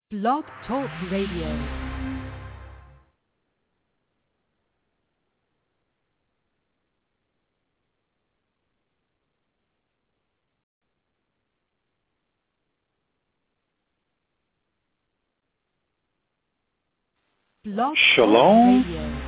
Blog Talk Radio. Blog Shalom. Talk Radio.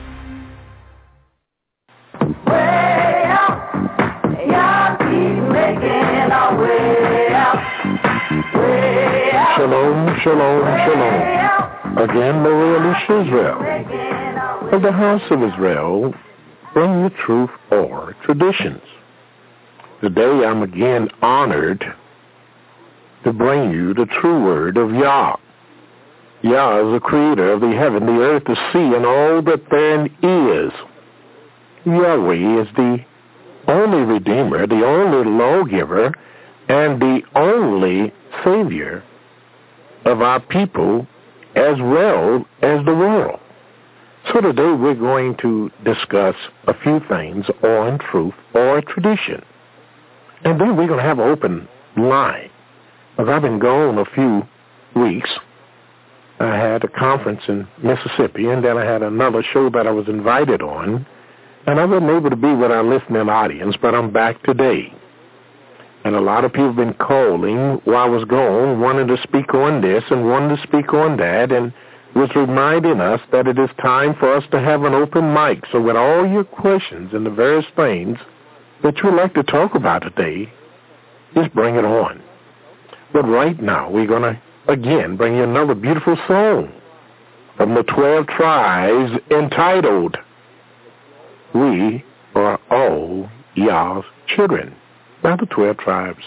Way out, y'all keep making our way out. Way out. Shalom, shalom, shalom. Again, the royal Israel of the house of Israel, bring you truth or traditions. Today I'm again honored to bring you the true word of Yah. Yah is the creator of the heaven, the earth, the sea, and all that therein is. Yahweh is the only Redeemer, the only lawgiver, and the only Savior of our people as well as the world. So today we're going to discuss a few things on truth or tradition. And then we're going to have an open line. Because I've been gone a few weeks. I had a conference in Mississippi, and then I had another show that I was invited on. And I wasn't able to be with our listening audience, but I'm back today. And a lot of people have been calling while I was gone, wanting to speak on this and wanting to speak on that, and was reminding us that it is time for us to have an open mic. So with all your questions and the various things that you would like to talk about today, just bring it on. But right now, we're going to, again, bring you another beautiful song from the 12 tribes entitled, "We Are All Yah's Children," by the 12 tribes.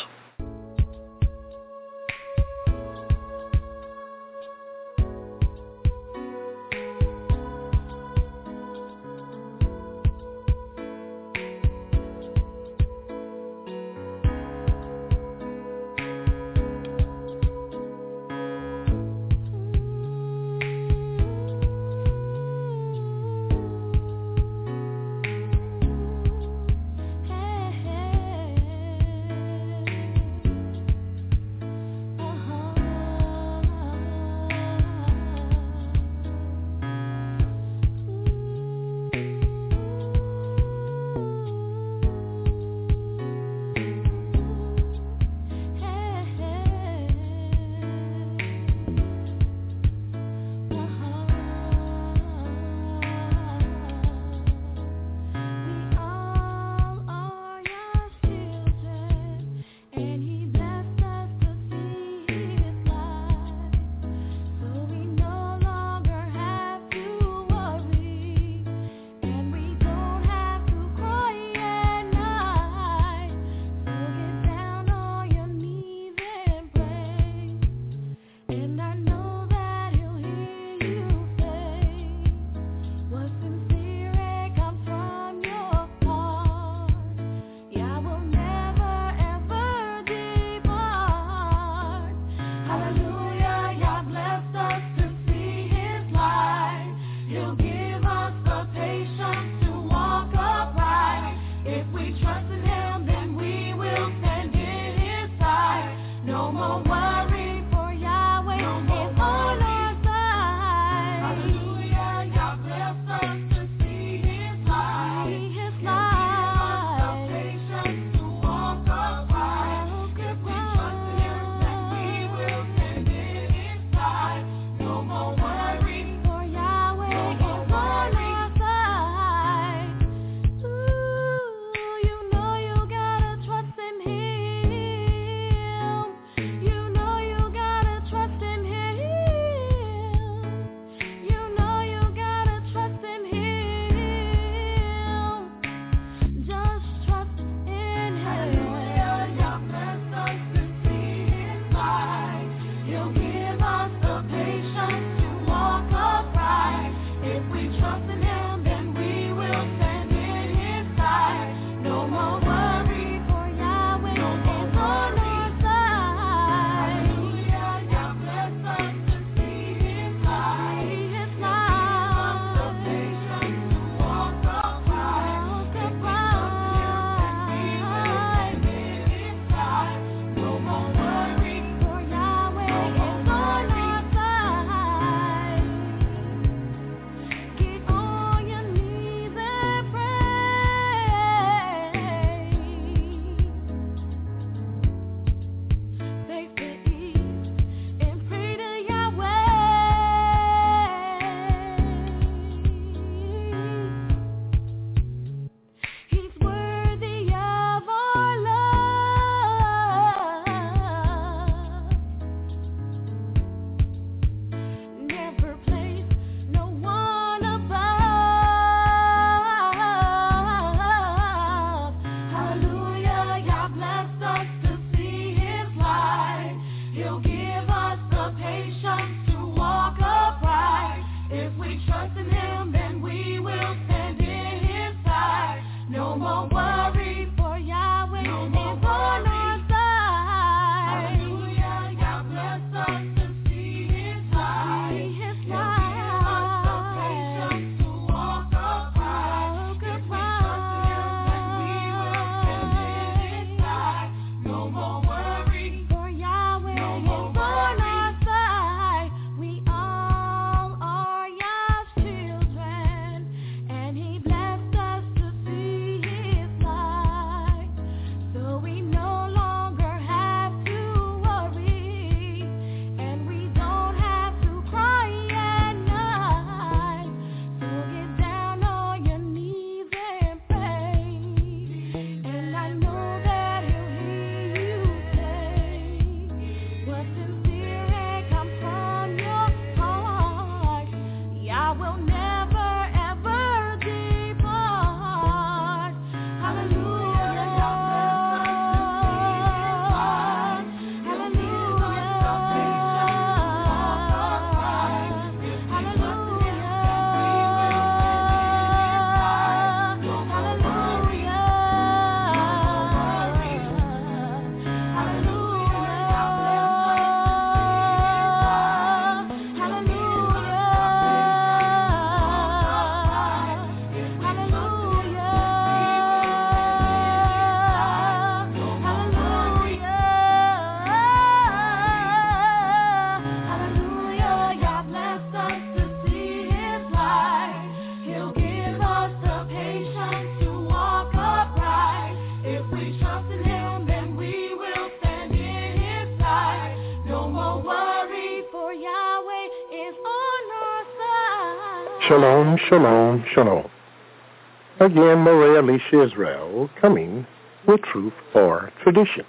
Shalom, shalom, shalom. Again, Maria Alicia Israel coming with Truth or Traditions.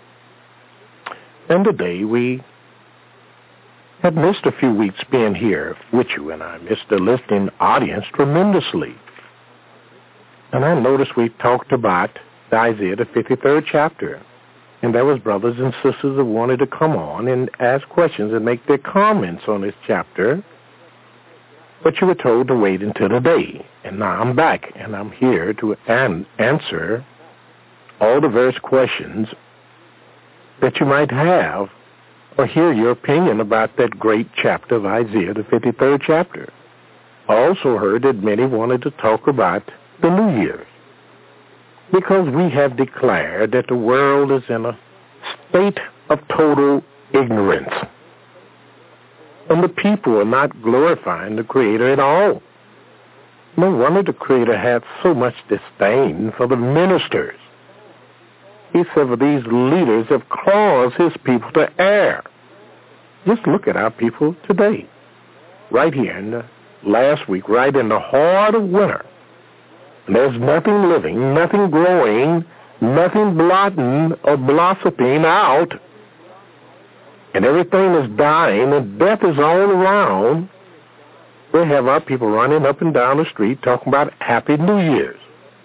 And today we have missed a few weeks being here with you, and I missed the listening audience tremendously. And I noticed we talked about Isaiah, the 53rd chapter. And there was brothers and sisters that wanted to come on and ask questions and make their comments on this chapter. But you were told to wait until today. And now I'm back, and I'm here to answer all the various questions that you might have or hear your opinion about that great chapter of Isaiah, the 53rd chapter. I also heard that many wanted to talk about the New Year's, because we have declared that the world is in a state of total ignorance. And the people are not glorifying the Creator at all. No wonder the Creator had so much disdain for the ministers. He said, for these leaders have caused his people to err. Just look at our people today. Right here in the last week, right in the heart of winter. There's nothing living, nothing growing, nothing blotting or blossoming out. And everything is dying, and death is all around. We have our people running up and down the street talking about Happy New Year's.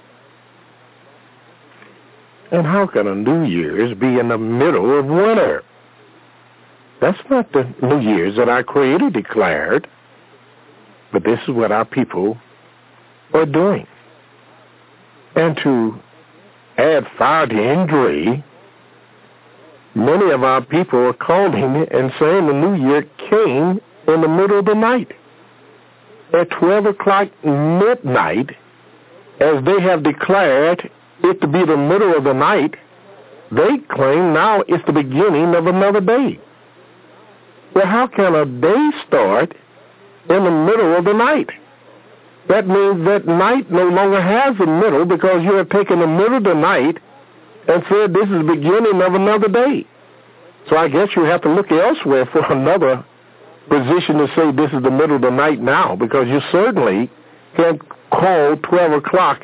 And how can a New Year's be in the middle of winter? That's not the New Year's that our Creator declared. But this is what our people are doing. And to add fire to injury, many of our people are calling and saying the New Year came in the middle of the night. At 12 o'clock midnight, as they have declared it to be the middle of the night, they claim now it's the beginning of another day. Well, how can a day start in the middle of the night? That means that night no longer has a middle, because you have taken the middle of the night and said this is the beginning of another day. So I guess you have to look elsewhere for another position to say this is the middle of the night now, because you certainly can't call 12 o'clock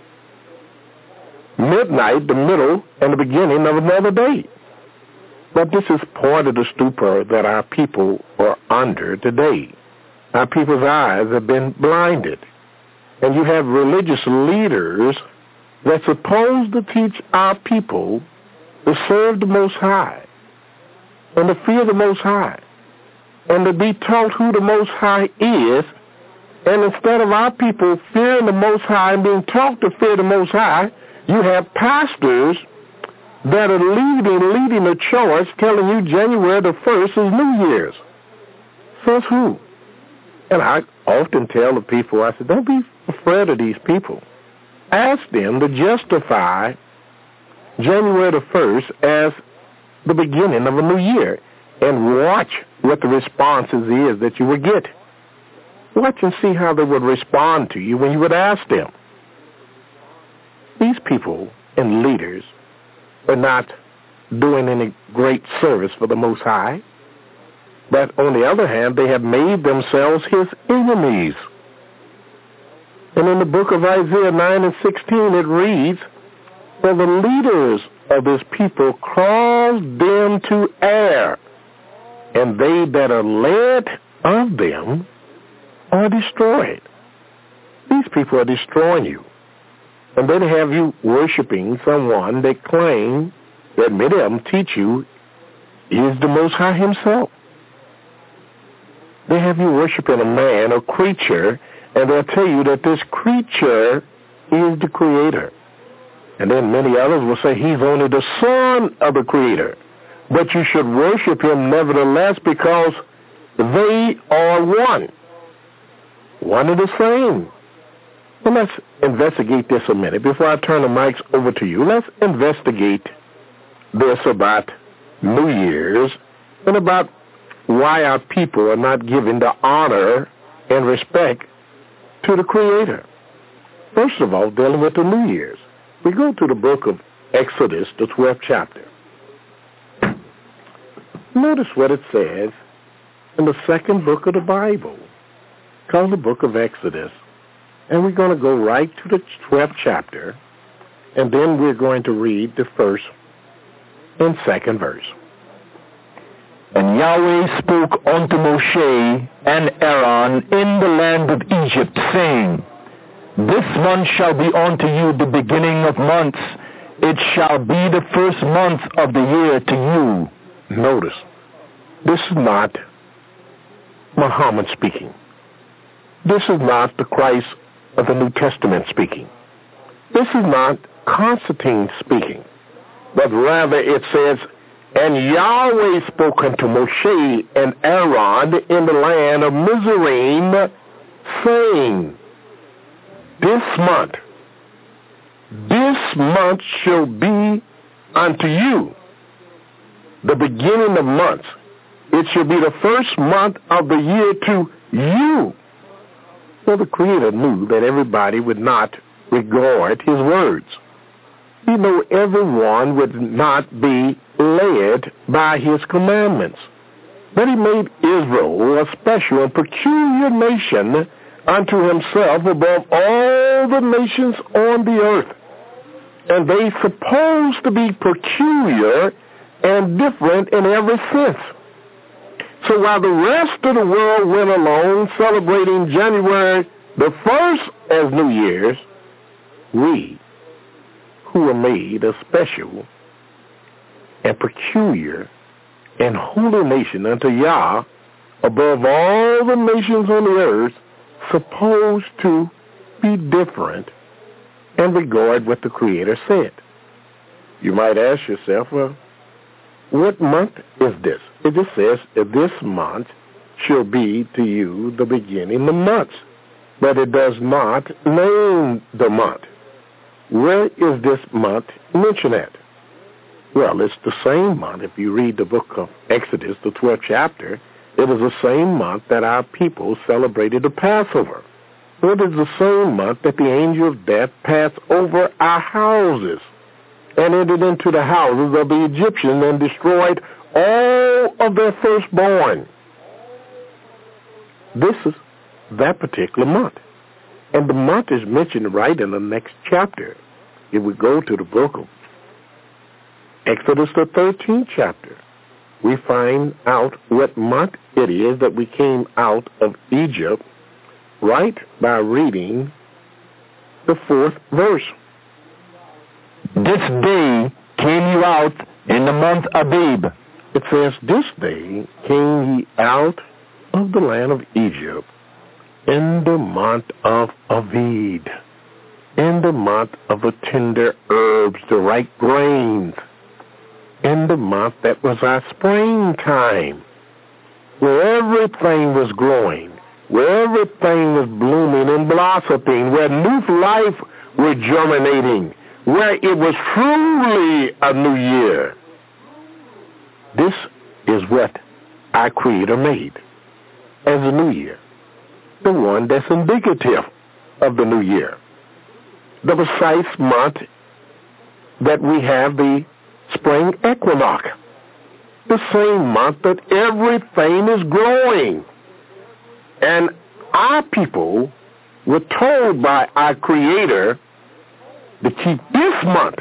midnight the middle and the beginning of another day. But this is part of the stupor that our people are under today. Our people's eyes have been blinded. And you have religious leaders that's supposed to teach our people to serve the Most High and to fear the Most High and to be taught who the Most High is. And instead of our people fearing the Most High and being taught to fear the Most High, you have pastors that are leading the charge telling you January the 1st is New Year's. Says who? And I often tell the people, I said, don't be afraid of these people. Ask them to justify January the 1st as the beginning of a new year, and watch what the responses is that you would get. Watch and see how they would respond to you when you would ask them. These people and leaders are not doing any great service for the Most High. But on the other hand, they have made themselves his enemies. And in the book of Isaiah 9 and 16, it reads, for the leaders of this people cause them to err, and they that are led of them are destroyed. These people are destroying you. And then have you worshiping someone that claim that many of them teach you is the Most High himself. They have you worshiping a man, a creature, and they'll tell you that this creature is the Creator. And then many others will say he's only the son of the Creator. But you should worship him nevertheless, because they are one. One and the same. Well, let's investigate this a minute. Before I turn the mics over to you, let's investigate this about New Year's and about why our people are not giving the honor and respect to the Creator. First of all, dealing with the New Year's. We go to the book of Exodus, the 12th chapter. Notice what it says in the second book of the Bible. called the book of Exodus. And we're going to go right to the 12th chapter, and then we're going to read the first and second verse. And Yahweh spoke unto Moshe and Aaron in the land of Egypt, saying, This month shall be unto you the beginning of months. It shall be the first month of the year to you. Notice, this is not Muhammad speaking. This is not the Christ of the New Testament speaking. This is not Constantine speaking. But rather it says, And Yahweh spoke unto Moshe and Aaron in the land of Mizraim, saying, This month shall be unto you the beginning of months. It shall be the first month of the year to you. Well, the Creator knew that everybody would not regard his words. He knew everyone would not be led by his commandments. But he made Israel a special and peculiar nation unto himself above all the nations on the earth. And they supposed to be peculiar and different in every sense. So while the rest of the world went along celebrating January the 1st as New Year's, we, who were made a special and peculiar and holy nation unto Yah above all the nations on the earth, supposed to be different and regard what the Creator said. You might ask yourself, well, what month is this? It just says, this month shall be to you the beginning of months. But it does not name the month. Where is this month mentioned at? Well, it's the same month. If you read the book of Exodus, the 12th chapter, it is the same month that our people celebrated the Passover. It is the same month that the angel of death passed over our houses and entered into the houses of the Egyptians and destroyed all of their firstborn. This is that particular month. And the month is mentioned right in the next chapter. If we go to the book of Exodus, the 13th chapter, we find out what month it is that we came out of Egypt right by reading the 4th verse. This day came you out in the month Abib. It says, This day came ye out of the land of Egypt in the month of Abib, in the month of the tender herbs, the ripe grains, in the month that was our springtime, where everything was growing, where everything was blooming and blossoming, where new life was germinating, where it was truly a new year. This is what our Creator made as a new year, the one that's indicative of the new year. The precise month that we have the spring equinox, the same month that everything is growing. And our people were told by our Creator to keep this month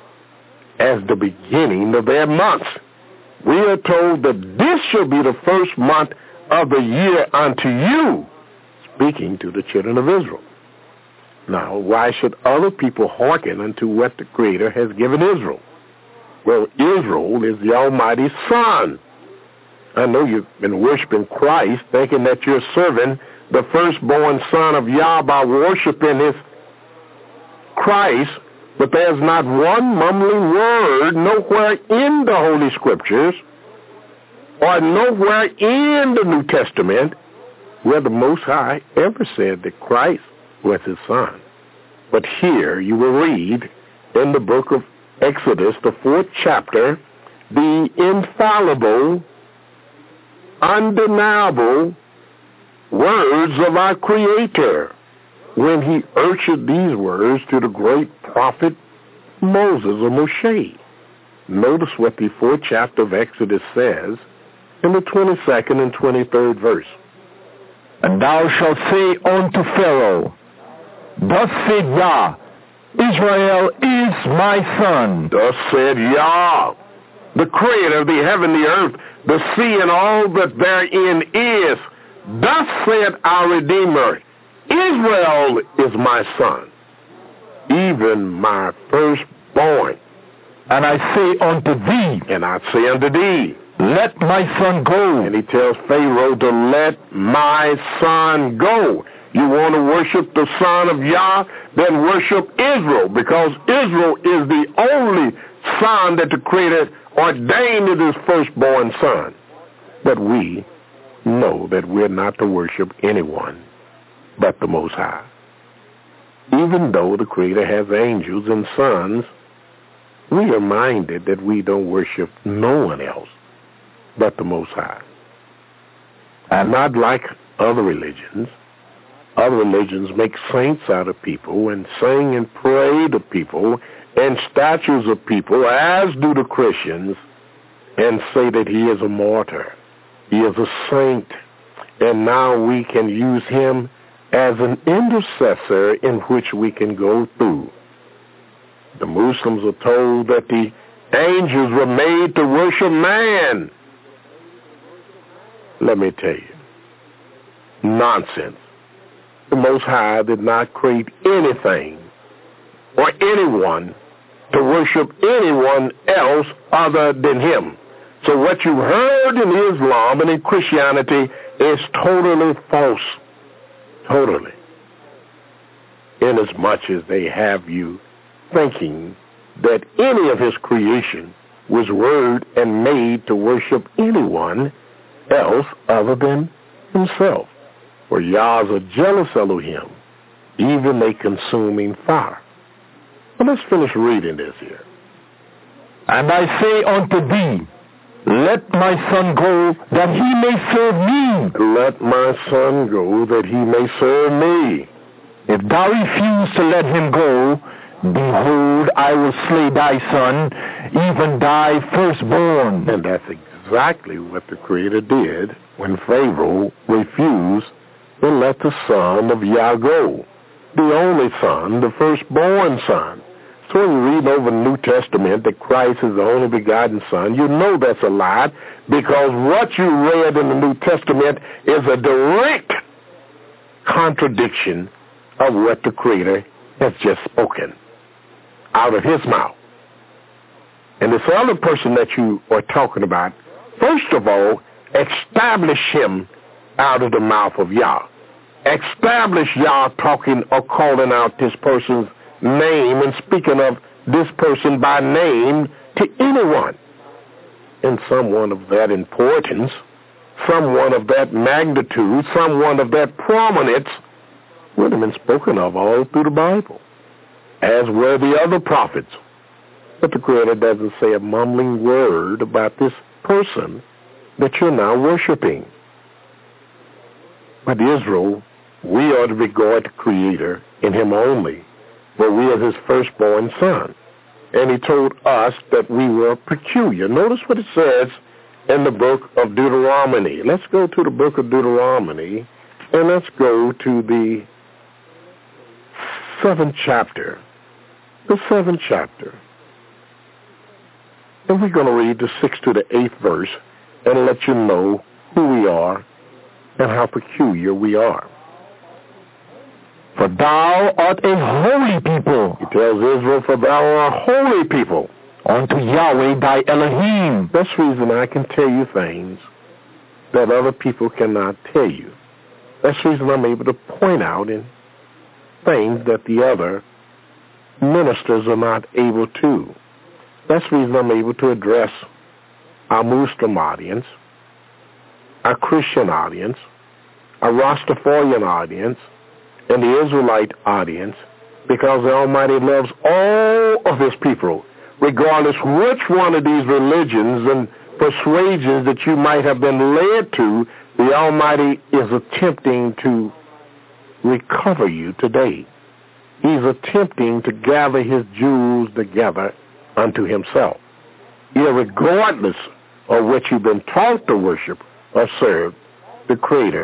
as the beginning of their months. We are told that this shall be the first month of the year unto you, speaking to the children of Israel. Now, why should other people hearken unto what the Creator has given Israel? Well, Israel is the Almighty Son. I know you've been worshiping Christ, thinking that you're serving the firstborn Son of Yah by worshiping His Christ, but there's not one mumbling word nowhere in the Holy Scriptures or nowhere in the New Testament where the Most High ever said that Christ was His Son. But here you will read in the book of Exodus, the 4th chapter, the infallible, undeniable words of our Creator when He uttered these words to the great prophet Moses or Moshe. Notice what the 4th chapter of Exodus says in the 22nd and 23rd verse. And thou shalt say unto Pharaoh, Thus said Yah, Israel is my son. Thus said Yah, the creator of the heaven, the earth, the sea, and all that therein is. Thus said our Redeemer, Israel is my son, even my firstborn. And I say unto thee, And I say unto thee, Let my son go. and he tells Pharaoh to let my son go. You want to worship the son of Yah? Then worship Israel, because Israel is the only son that the Creator ordained as his firstborn son. But we know that we're not to worship anyone but the Most High. Even though the Creator has angels and sons, we are minded that we don't worship no one else but the Most High. And not like other religions. Other religions make saints out of people and sing and pray to people and statues of people, as do the Christians, and say that he is a martyr. He is a saint. And now we can use him as an intercessor in which we can go through. The Muslims are told that the angels were made to worship man. Let me tell you, nonsense. The Most High did not create anything or anyone to worship anyone else other than him. So what you heard in Islam and in Christianity is totally false. Totally. Inasmuch as they have you thinking that any of his creation was word and made to worship anyone else other than himself. For Yah's a jealous Elohim, even a consuming fire. Well, let's finish reading this here. And I say unto thee, Let my son go, that he may serve me. Let my son go, that he may serve me. If thou refuse to let him go, behold, I will slay thy son, even thy firstborn. And that's exactly what the Creator did when Pharaoh refused to let the son of Yah go, the only son, the firstborn son. So when you read over the New Testament that Christ is the only begotten son, you know that's a lie, because what you read in the New Testament is a direct contradiction of what the Creator has just spoken out of his mouth. And this other person that you are talking about, first of all, establish him out of the mouth of Yah. Establish Yah talking or calling out this person's name and speaking of this person by name to anyone. And someone of that importance, someone of that magnitude, someone of that prominence would have been spoken of all through the Bible, as were the other prophets. But the Creator doesn't say a mumbling word about this person that you're now worshiping. But Israel, we are to regard the Creator in him only, for we are his firstborn son. And he told us that we were peculiar. Notice what it says in the book of Deuteronomy. Let's go to the book of Deuteronomy, and let's go to the 7th chapter. The 7th chapter. And we're going to read the 6th to the 8th verse and let you know who we are and how peculiar we are. For thou art a holy people. He tells Israel, for thou art a holy people unto Yahweh thy Elohim. That's the reason I can tell you things that other people cannot tell you. That's the reason I'm able to point out in things that the other ministers are not able to. That's the reason I'm able to address our Muslim audience, our Christian audience, our Rastafarian audience, and the Israelite audience, because the Almighty loves all of his people, regardless which one of these religions and persuasions that you might have been led to. The Almighty is attempting to recover you today. He's attempting to gather his jewels together unto himself. Irregardless of what you've been taught to worship or serve, the Creator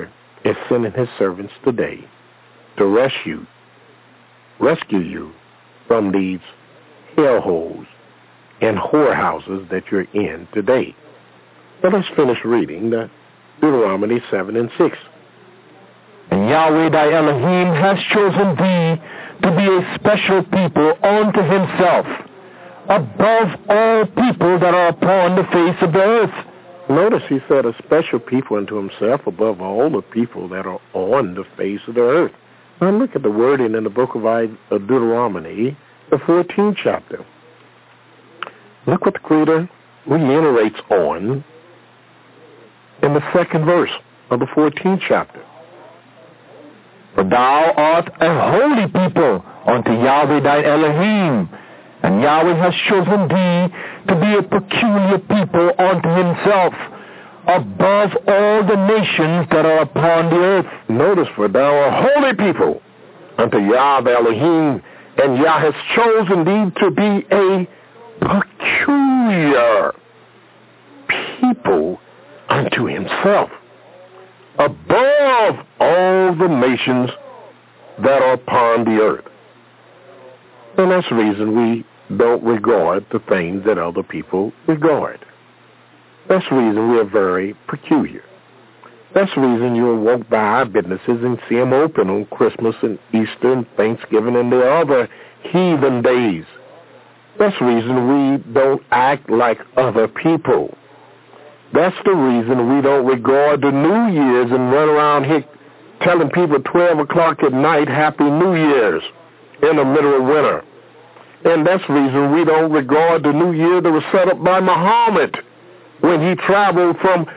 is sending his servants today to rescue you from these hellholes and whorehouses that you're in today. Now let's finish reading Deuteronomy 7 and 6. And Yahweh thy Elohim has chosen thee to be a special people unto himself, above all people that are upon the face of the earth. Notice he said a special people unto himself above all the people that are on the face of the earth. Now look at the wording in the book of Deuteronomy, the 14th chapter. Look what the Creator reiterates on in the second verse of the 14th chapter. For thou art a holy people unto Yahweh thy Elohim, and Yahweh has chosen thee to be a peculiar people unto himself, above all the nations that are upon the earth. Notice, for thou art holy people unto Yahweh Elohim, and Yah has chosen thee to be a peculiar people unto himself, above all the nations that are upon the earth. And that's the reason we don't regard the things that other people regard. That's the reason we are very peculiar. That's the reason you'll walk by our businesses and see them open on Christmas and Easter and Thanksgiving and the other heathen days. That's the reason we don't act like other people. That's the reason we don't regard the New Year's and run around here telling people 12 o'clock at night, Happy New Year's, in the middle of winter. And that's the reason we don't regard the New Year that was set up by Muhammad when he traveled from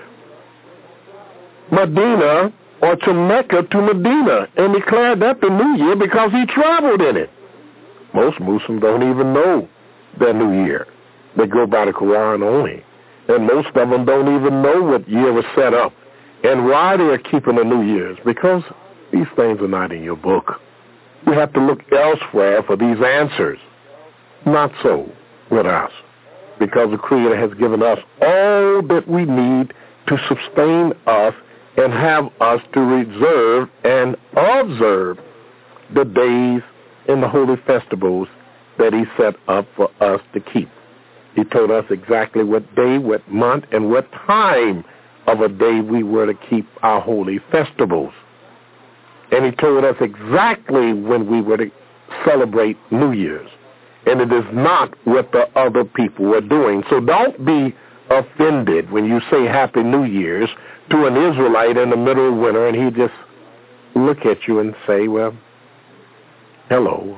Medina or to Mecca to Medina and declared that the New Year because he traveled in it. Most Muslims don't even know their New Year. They go by the Quran only. And most of them don't even know what year was set up and why they are keeping the New Year's, because these things are not in your book. You have to look elsewhere for these answers. Not so with us, because the Creator has given us all that we need to sustain us and have us to reserve and observe the days and the holy festivals that he set up for us to keep. He told us exactly what day, what month, and what time of a day we were to keep our holy festivals. And he told us exactly when we were to celebrate New Year's. And it is not what the other people are doing. So don't be offended when you say Happy New Year's to an Israelite in the middle of winter and he just look at you and say, well, hello,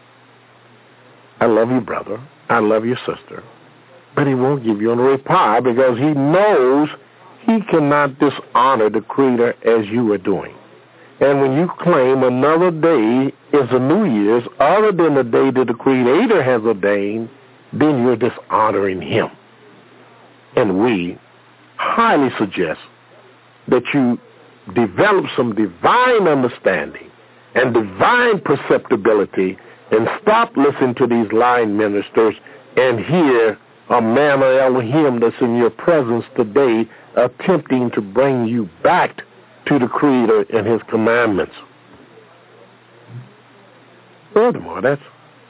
I love you, brother. I love you, sister. But he won't give you a reply because he knows he cannot dishonor the Creator as you are doing. And when you claim another day is a New Year's other than the day that the Creator has ordained, then you're dishonoring him. And we highly suggest that you develop some divine understanding and divine perceptibility and stop listening to these lying ministers and hear a man of Elohim that's in your presence today attempting to bring you back to the Creator and his commandments. Furthermore, there's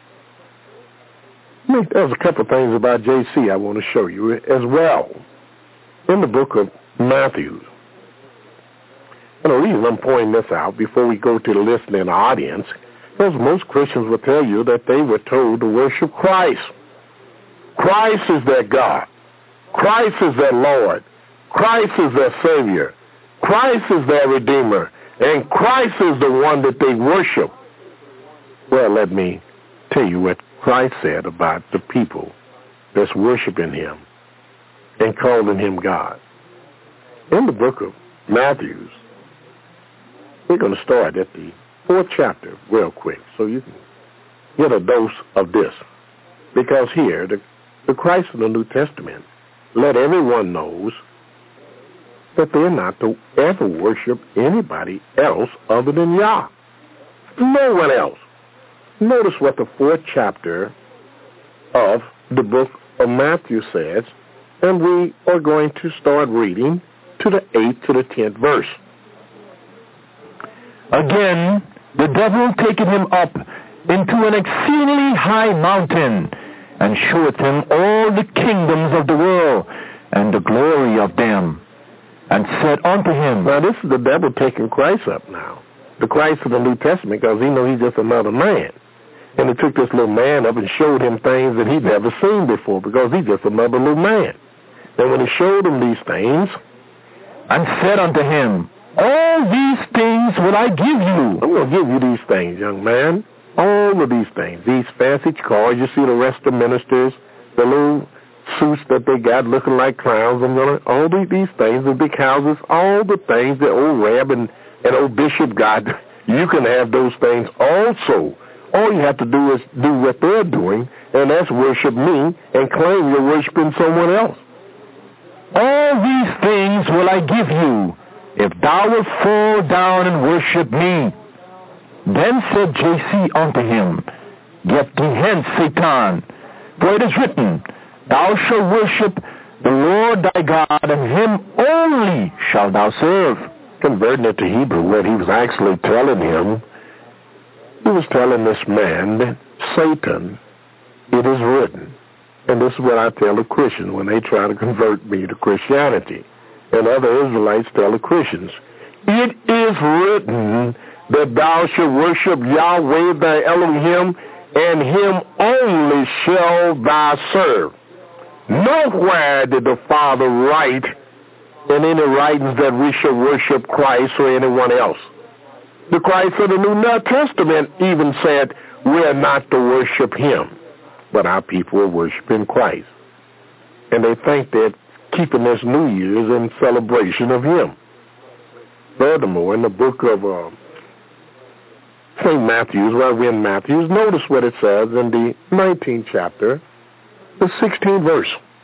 a couple of things about JC I want to show you as well. In the book of Matthew, and the reason I'm pointing this out before we go to the listening audience, because most Christians will tell you that they were told to worship Christ. Christ is their God. Christ is their Lord. Christ is their Savior. Christ is their Redeemer. And Christ is the one that they worship. Well, let me tell you what Christ said about the people that's worshiping him and calling him God. In the book of Matthew, we're going to start at the 4th chapter real quick so you can get a dose of this. Because here, the Christ in the New Testament let everyone knows that they're not to ever worship anybody else other than Yah. No one else. Notice what the 4th chapter of the book of Matthew says, and we are going to start reading to the 8th to the 10th verse. Again, the devil taketh him up into an exceedingly high mountain, and showeth him all the kingdoms of the world, and the glory of them, and said unto him... Now, this is the devil taking Christ up now. The Christ of the New Testament, because he knows he's just another man. And he took this little man up and showed him things that he'd never seen before, because he's just another little man. Then when he showed him these things... And said unto him, All these things will I give you. I'm going to give you these things, young man. All of these things. These fancy cars, you see the rest of the ministers, the little suits that they got looking like clowns. All these things, the big houses, all the things that old Rab and old Bishop got, you can have those things also. All you have to do is do what they're doing, and that's worship me and claim you're worshiping someone else. All these things will I give you, if thou wilt fall down and worship me. Then said J.C. unto him, Get thee hence, Satan, for it is written, Thou shalt worship the Lord thy God, and him only shalt thou serve. Converting it to Hebrew, what he was actually telling him, he was telling this man that Satan, it is written. And this is what I tell the Christians when they try to convert me to Christianity. And other Israelites tell the Christians, it is written that thou shalt worship Yahweh thy Elohim, and him only shall thou serve. Nowhere did the Father write in any writings that we should worship Christ or anyone else. The Christ of the New Testament even said we're not to worship him, but our people are worshiping Christ. And they think they're keeping this New Year's in celebration of him. Furthermore, in the book of St. Matthew's, where we're in Matthew's, notice what it says in the 19th chapter, the 16th verse.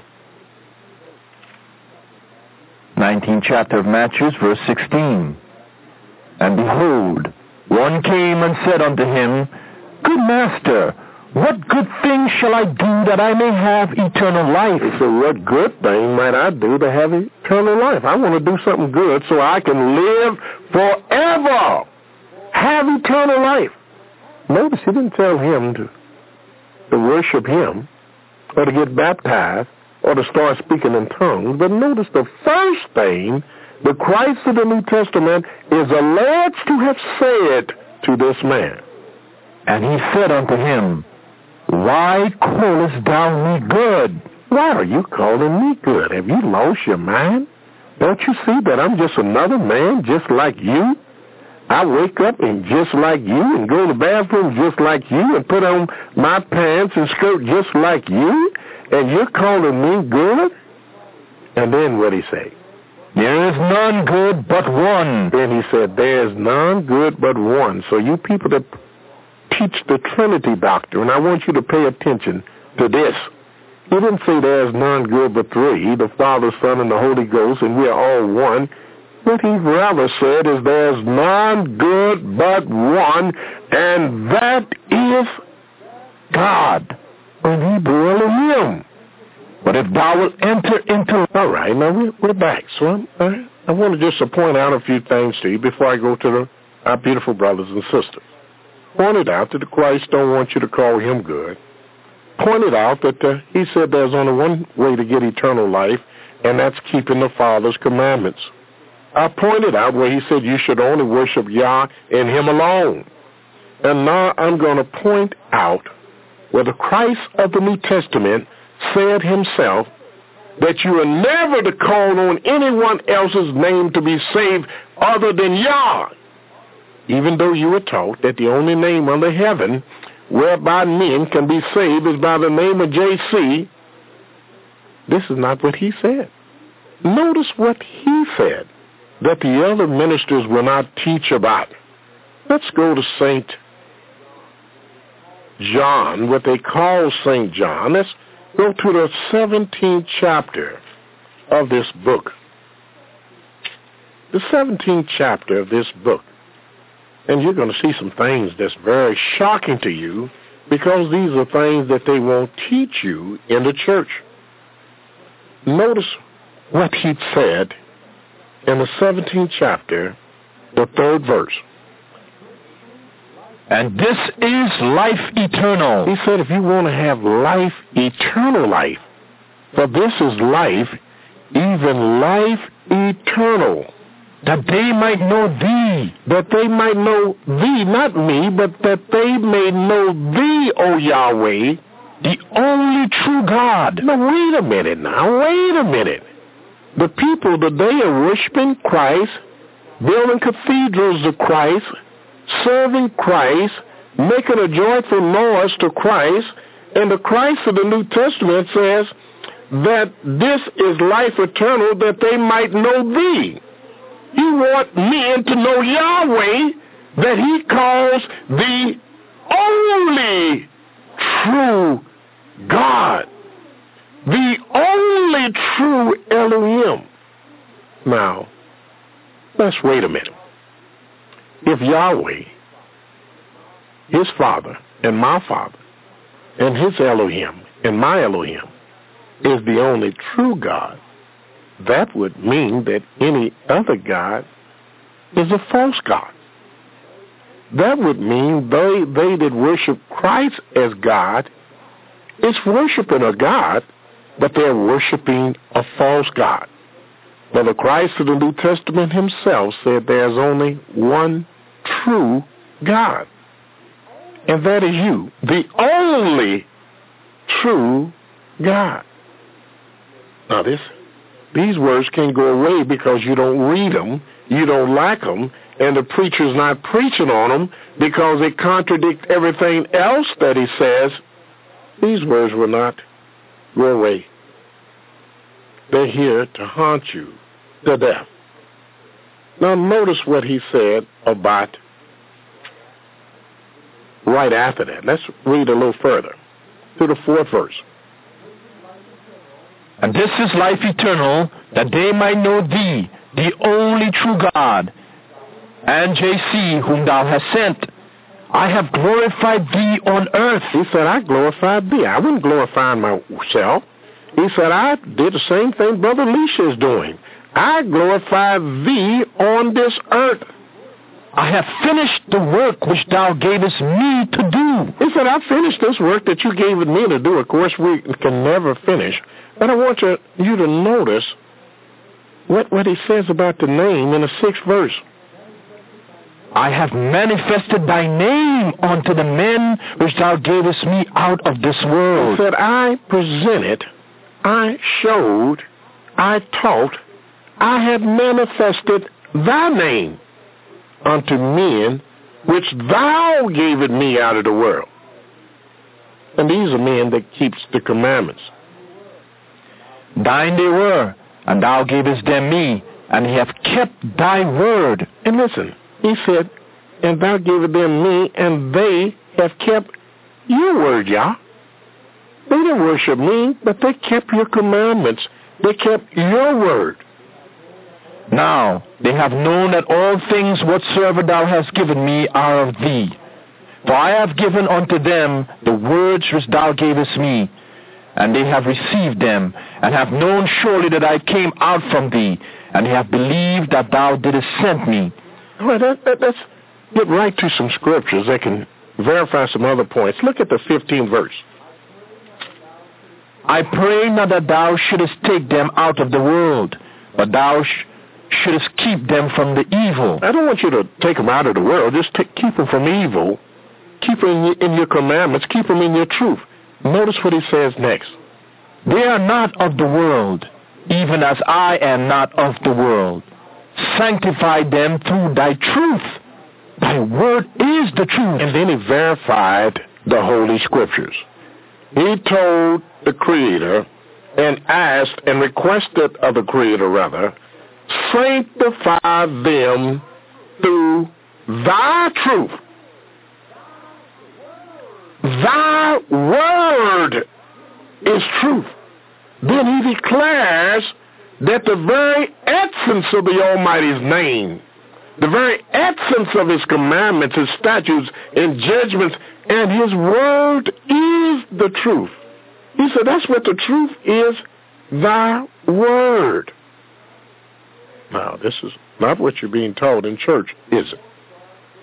19th chapter of Matthew, verse 16. And behold, one came and said unto him, Good master, what good thing shall I do that I may have eternal life? He said, what good thing might I do to have eternal life? I want to do something good so I can live forever. Have eternal life. Notice he didn't tell him to worship him or to get baptized or to start speaking in tongues. But notice the first thing the Christ of the New Testament is alleged to have said to this man. And he said unto him, Why callest thou me good? Why are you calling me good? Have you lost your mind? Don't you see that I'm just another man just like you? I wake up and just like you and go to the bathroom just like you and put on my pants and skirt just like you, and you're calling me good? And then what did he say? There is none good but one. Then he said, there is none good but one. So you people that teach the Trinity doctrine, I want you to pay attention to this. He didn't say there is none good but three, the Father, Son, and the Holy Ghost, and we are all one. What he rather said is there's none good but one, and that is God. In Hebrew, Elohim. But if thou wilt enter into... All right, now we're back. So I want to just point out a few things to you before I go to our beautiful brothers and sisters. Pointed out that the Christ don't want you to call him good. Pointed out that he said there's only one way to get eternal life, and that's keeping the Father's commandments. I pointed out where he said you should only worship Yah and him alone. And now I'm going to point out where the Christ of the New Testament said himself that you are never to call on anyone else's name to be saved other than Yah, even though you were taught that the only name under heaven whereby men can be saved is by the name of J.C. This is not what he said. Notice what he said that the other ministers will not teach about. Let's go to St. John, what they call St. John. Let's go to the 17th chapter of this book. The 17th chapter of this book. And you're going to see some things that's very shocking to you because these are things that they won't teach you in the church. Notice what he said in the 17th chapter, the 3rd verse. And this is life eternal. He said if you want to have life, eternal life, for this is life, even life eternal, that they might know thee. That they might know thee, not me, but that they may know thee, O Yahweh, the only true God. Now, wait a minute now. Wait a minute. The people today are worshiping Christ, building cathedrals of Christ, serving Christ, making a joyful noise to Christ, and the Christ of the New Testament says that this is life eternal, that they might know thee. You want men to know Yahweh, that he calls the only true God, the only true Elohim. Now, let's wait a minute. If Yahweh, his Father and my Father, and his Elohim and my Elohim is the only true God, that would mean that any other God is a false God. That would mean they that worship Christ as God is worshiping a God, but they're worshiping a false God. But the Christ of the New Testament himself said there's only one true God, and that is you, the only true God. Now these words can't go away because you don't read them, you don't like them, and the preacher's not preaching on them because they contradict everything else that he says. These words will not go away. They're here to haunt you to death. Now notice what he said about right after that. Let's read a little further to the 4th verse. And this is life eternal, that they might know thee, the only true God, and JC, whom thou hast sent. I have glorified thee on earth. He said, I glorified thee. I wasn't glorifying myself. He said, I did the same thing Brother Elisha is doing. I glorified thee on this earth. I have finished the work which thou gavest me to do. He said, I finished this work that you gave me to do. Of course, we can never finish. But I want you to notice what he says about the name in the 6th verse. I have manifested thy name unto the men which thou gavest me out of this world. He said, I presented, I showed, I taught, I have manifested thy name unto men which thou gavest me out of the world. And these are men that keeps the commandments. Thine they were, and thou gavest them me, and they have kept thy word. And listen, he said, and thou gavest them me, and they have kept your word, Yah. They didn't worship me, but they kept your commandments. They kept your word. Now they have known that all things whatsoever thou hast given me are of thee. For I have given unto them the words which thou gavest me, and they have received them, and have known surely that I came out from thee, and they have believed that thou didst send me. All right, let's get right to some scriptures that can verify some other points. Look at the 15th verse. I pray not that thou shouldest take them out of the world, but thou shouldest keep them from the evil. I don't want you to take them out of the world. Just keep them from evil. Keep them in your commandments. Keep them in your truth. Notice what he says next. They are not of the world, even as I am not of the world. Sanctify them through thy truth. Thy word is the truth. And then he verified the Holy Scriptures. He told the Creator and asked and requested of the Creator, rather, sanctify them through thy truth. Thy word is truth. Then he declares that the very essence of the Almighty's name, the very essence of his commandments, his statutes, and judgments, and his word is the truth. He said that's what the truth is, thy word. Now, this is not what you're being taught in church, is it?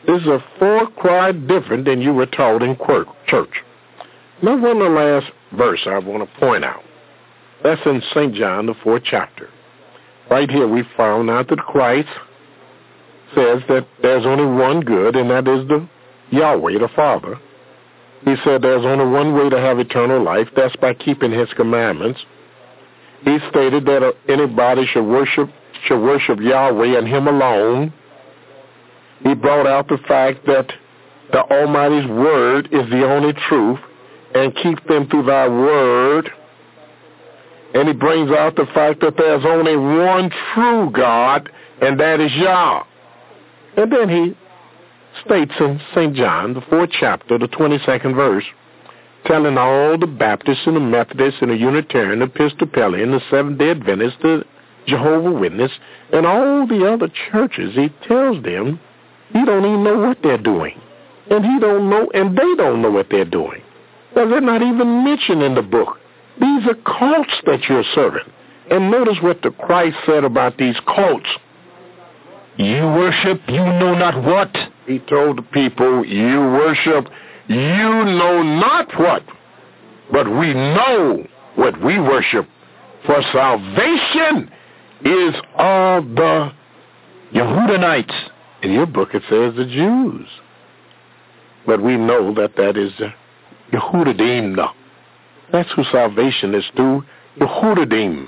This is a far cry different than you were taught in church. Now, one of the last verse I want to point out. That's in St. John, the 4th chapter. Right here we found out that Christ says that there's only one good, and that is the Yahweh, the Father. He said there's only one way to have eternal life. That's by keeping his commandments. He stated that anybody should worship Yahweh and him alone. He brought out the fact that the Almighty's word is the only truth, and keep them through thy word. And he brings out the fact that there's only one true God, and that is Yah. And then he states in St. John, the 4th chapter, the 22nd verse, telling all the Baptists and the Methodists and the Unitarian, the Episcopalian, the Seventh-day Adventists, the Jehovah's Witness, and all the other churches, he tells them he don't even know what they're doing. And he don't know, and they don't know what they're doing. Because they're not even mentioned in the book. These are cults that you're serving. And notice what the Christ said about these cults. You worship you know not what. He told the people, you worship you know not what. But we know what we worship. For salvation is of the Yehudanites. In your book it says the Jews. But we know that that is the Yehudim. That's who salvation is through, Yehudim.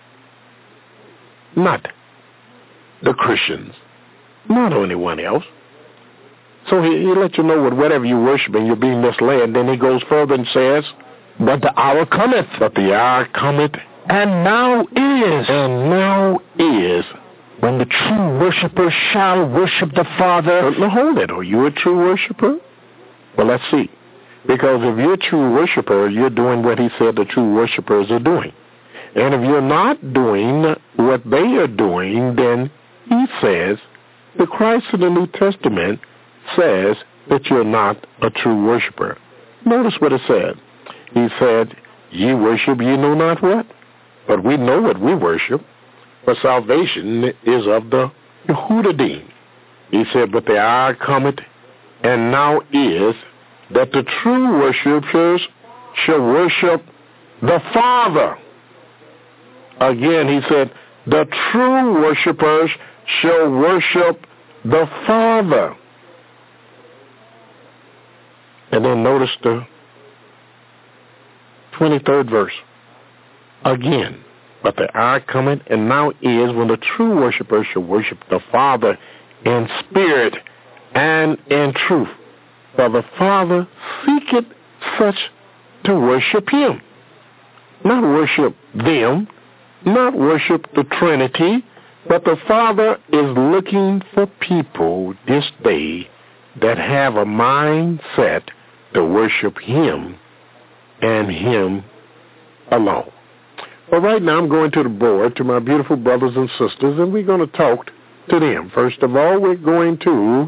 Not the Christians. Not anyone else. So he let you know with whatever you worship and you're being misled. Then he goes further and says, but the hour cometh. But the hour cometh. And now is. And now is. When the true worshiper shall worship the Father. Now hold it. Are you a true worshiper? Well, let's see. Because if you're a true worshiper, you're doing what he said the true worshipers are doing. And if you're not doing what they are doing, then he says, the Christ of the New Testament says that you're not a true worshiper. Notice what it said. He said, ye worship ye know not what. But we know what we worship. For salvation is of the Yehudim. He said, but the hour cometh, and now is, that the true worshipers shall worship the Father. Again, he said, the true worshipers shall worship the Father. And then notice the 23rd verse. Again, but the hour cometh, and now is, when the true worshipers shall worship the Father in spirit and in truth. For the Father seeketh such to worship him. Not worship them, not worship the Trinity, but the Father is looking for people this day that have a mindset to worship him and him alone. Well, right now I'm going to the board, to my beautiful brothers and sisters, and we're going to talk to them. First of all, we're going to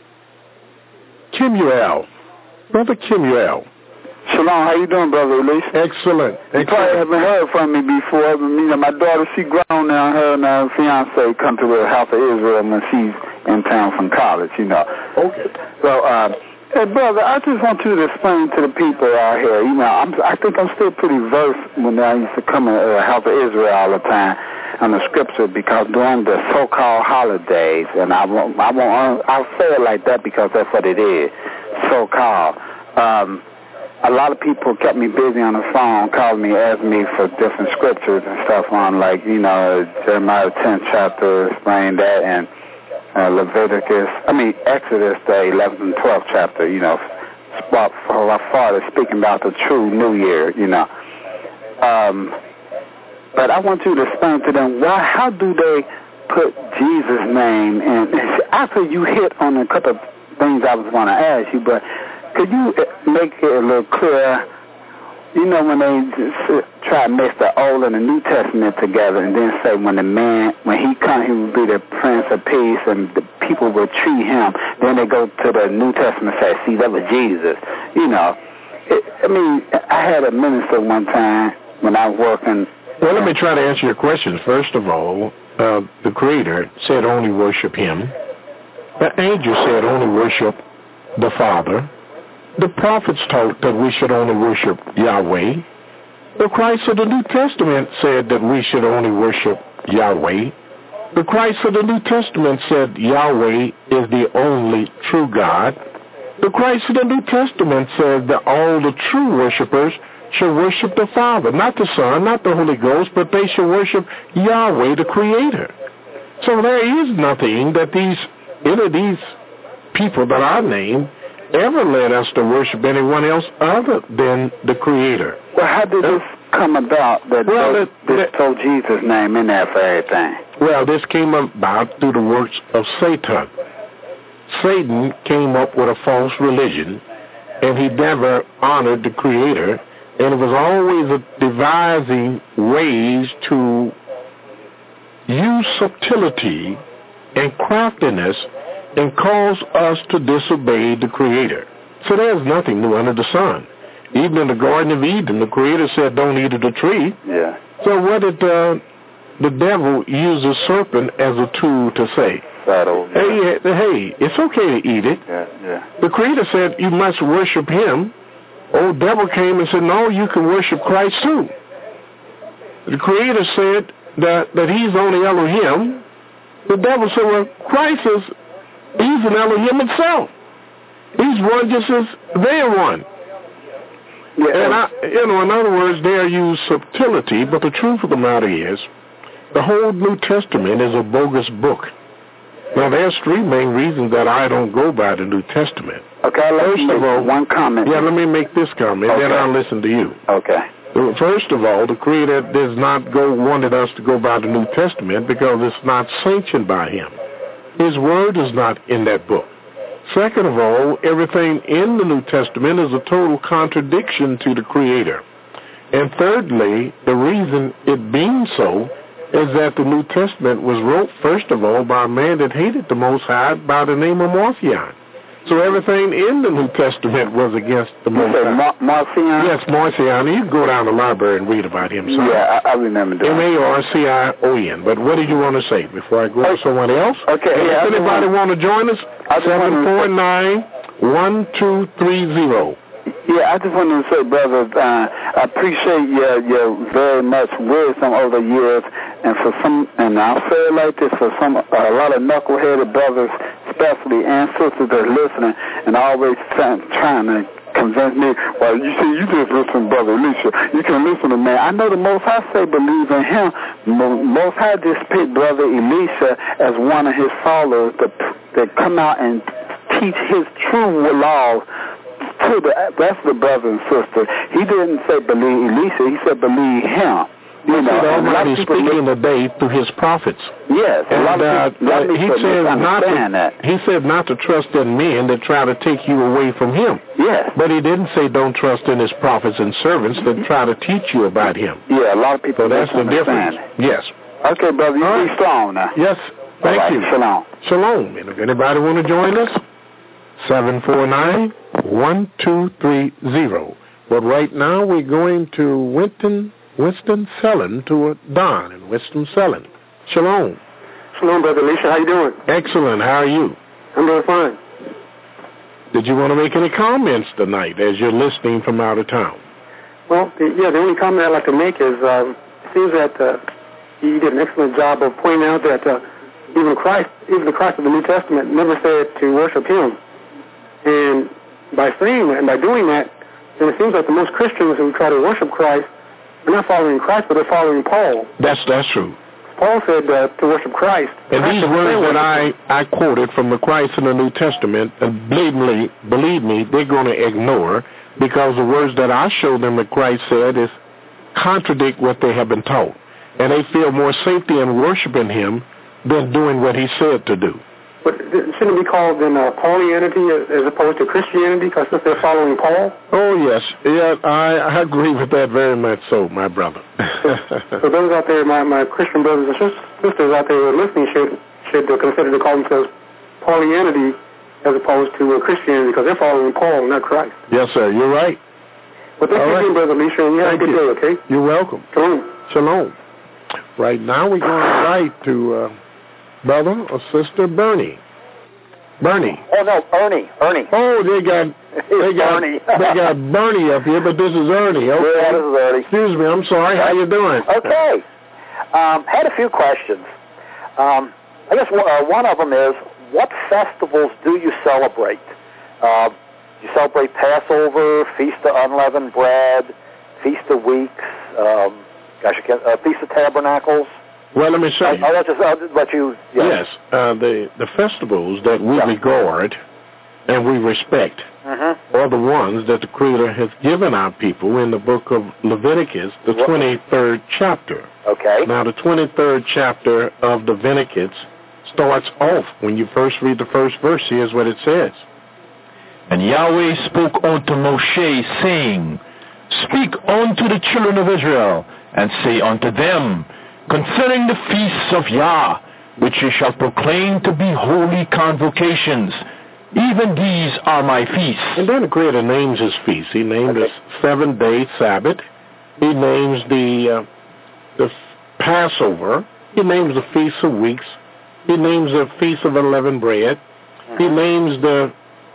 Kimuel. Brother Kimuel. Shalom, how you doing, Brother Elise? Excellent. You probably haven't heard from me before, but my daughter, she grown now, her and her fiance come to the House of Israel when she's in town from college, Okay. So, hey, brother, I just want you to explain to the people out here, I think I'm still pretty versed when I used to come to the House of Israel all the time on the scripture, because during the so-called holidays, and I'll say it like that because that's what it is, so-called. A lot of people kept me busy on the phone, calling me, asking me for different scriptures and stuff on, like, Jeremiah 10th chapter, explain that, and Exodus, the 11th and 12th chapter, for our Father, speaking about the true New Year, But I want you to explain to them, how do they put Jesus' name in? After you hit on a couple of things I was going to ask you, but could you make it a little clearer? When they try to mix the Old and the New Testament together, and then say when he comes, he will be the Prince of Peace, and the people will treat him. Then they go to the New Testament and say, see, that was Jesus. I had a minister one time when I was working. Well, let me try to answer your question. First of all, the Creator said only worship him. The angel said only worship the Father. The prophets taught that we should only worship Yahweh. The Christ of the New Testament said that we should only worship Yahweh. The Christ of the New Testament said Yahweh is the only true God. The Christ of the New Testament says that all the true worshipers should worship the Father, not the Son, not the Holy Ghost, but they should worship Yahweh, the Creator. So there is nothing that any of these people that I named ever led us to worship anyone else other than the Creator. Well, how did this come about that this told Jesus' name in there for everything? Well, this came about through the works of Satan. Satan came up with a false religion, and he never honored the Creator, and it was always devising ways to use subtlety and craftiness and cause us to disobey the Creator. So there's nothing new under the sun. Even in the Garden of Eden, the Creator said, don't eat of the tree. Yeah. So what did the devil use a serpent as a tool to say? Hey, it's okay to eat it. Yeah. The Creator said you must worship Him. Old devil came and said, no, you can worship Christ too. The Creator said that He's only Elohim. The devil said, well, Christ He's an Elohim Himself. He's one just as they are one. Yeah. And in other words, they use subtlety, but the truth of the matter is, the whole New Testament is a bogus book. Now, there's three main reasons that I don't go by the New Testament. Okay, first of all, one comment. Yeah, let me make this comment, then I'll listen to you. Okay. First of all, the Creator does not wanted us to go by the New Testament because it's not sanctioned by Him. His word is not in that book. Second of all, everything in the New Testament is a total contradiction to the Creator. And thirdly, the reason it being so is that the New Testament was wrote, first of all, by a man that hated the Most High by the name of Marcion. So everything in the New Testament was against the Most High. Marcion? Yes, Marcion. You can go down to the library and read about him. Son. Yeah, I remember that. Marcion. But what did you want to say before I go to someone else? Okay. If anybody want to join us, 749-1230. Yeah, I just wanted to say, brother, I appreciate your very much wisdom over the years, and I'll say it like this, for a lot of knuckleheaded brothers, especially, and sisters that are listening, and always trying to convince me, well, you see, you just listen to Brother Elisha. You can listen to me. I know the Most High say believe in Him. Most High just picked Brother Elisha as one of His followers that come out and teach His true laws to the rest of the brothers and sisters. He didn't say believe Elisha. He said believe Him. You know, the Almighty speaking today through His prophets. Yes, and He said not to trust in men that try to take you away from Him. Yes. But He didn't say don't trust in His prophets and servants that try to teach you about Him. Yeah, a lot of people. So that's the difference. Yes. Okay, brother, you be strong now. Yes. Thank you. Shalom. Shalom. And if anybody want to join us, 749-1230. But right now we're going to Winston-Salem to Don in Winston-Salem. Shalom. Shalom, Brother Elisha. How you doing? Excellent. How are you? I'm doing fine. Did you want to make any comments tonight as you're listening from out of town? Well, the only comment I'd like to make is it seems that you did an excellent job of pointing out that even the Christ of the New Testament never said to worship Him. And by saying that and by doing that, then it seems like the most Christians who try to worship Christ are not following Christ, but they're following Paul. That's true. Paul said to worship Christ. And these words that I quoted from the Christ in the New Testament, and believe me, they're going to ignore, because the words that I show them that Christ said is contradict what they have been taught. And they feel more safety in worshiping Him than doing what He said to do. But shouldn't it be called then Paulianity as opposed to Christianity, because if they're following Paul? Oh, yes. Yeah, I agree with that very much so, my brother. So those out there, my Christian brothers and sisters out there who are listening should consider to call themselves Paulianity as opposed to Christianity, because they're following Paul, not Christ. Yes, sir. You're right. Well, thank you again, Brother Elisha, and you have a good day, okay? You're welcome. Shalom. Shalom. Right now we're going right to... Brother or Sister Bernie. Bernie. Oh, no, Ernie. Oh, they got Bernie. they got Bernie up here, but this is Ernie. Okay. Yeah, this is Ernie. Excuse me, I'm sorry. How you doing? Okay. Had a few questions. I guess one of them is, what festivals do you celebrate? You celebrate Passover, Feast of Unleavened Bread, Feast of Weeks, Feast of Tabernacles. Well, let me show you. I'll just let you. Yes, the festivals that we regard and we respect are the ones that the Creator has given our people in the book of Leviticus, the 23rd chapter. Okay. Now, the 23rd chapter of Leviticus starts off, when you first read the first verse, here's what it says. And Yahweh spoke unto Moshe, saying, Speak unto the children of Israel, and say unto them, concerning the feasts of Yah, which ye shall proclaim to be holy convocations, even these are my feasts. And then the Creator names his feasts. He named the 7-day Sabbath. He names the Passover. He names the Feast of Weeks. He names the Feast of Unleavened Bread. He names the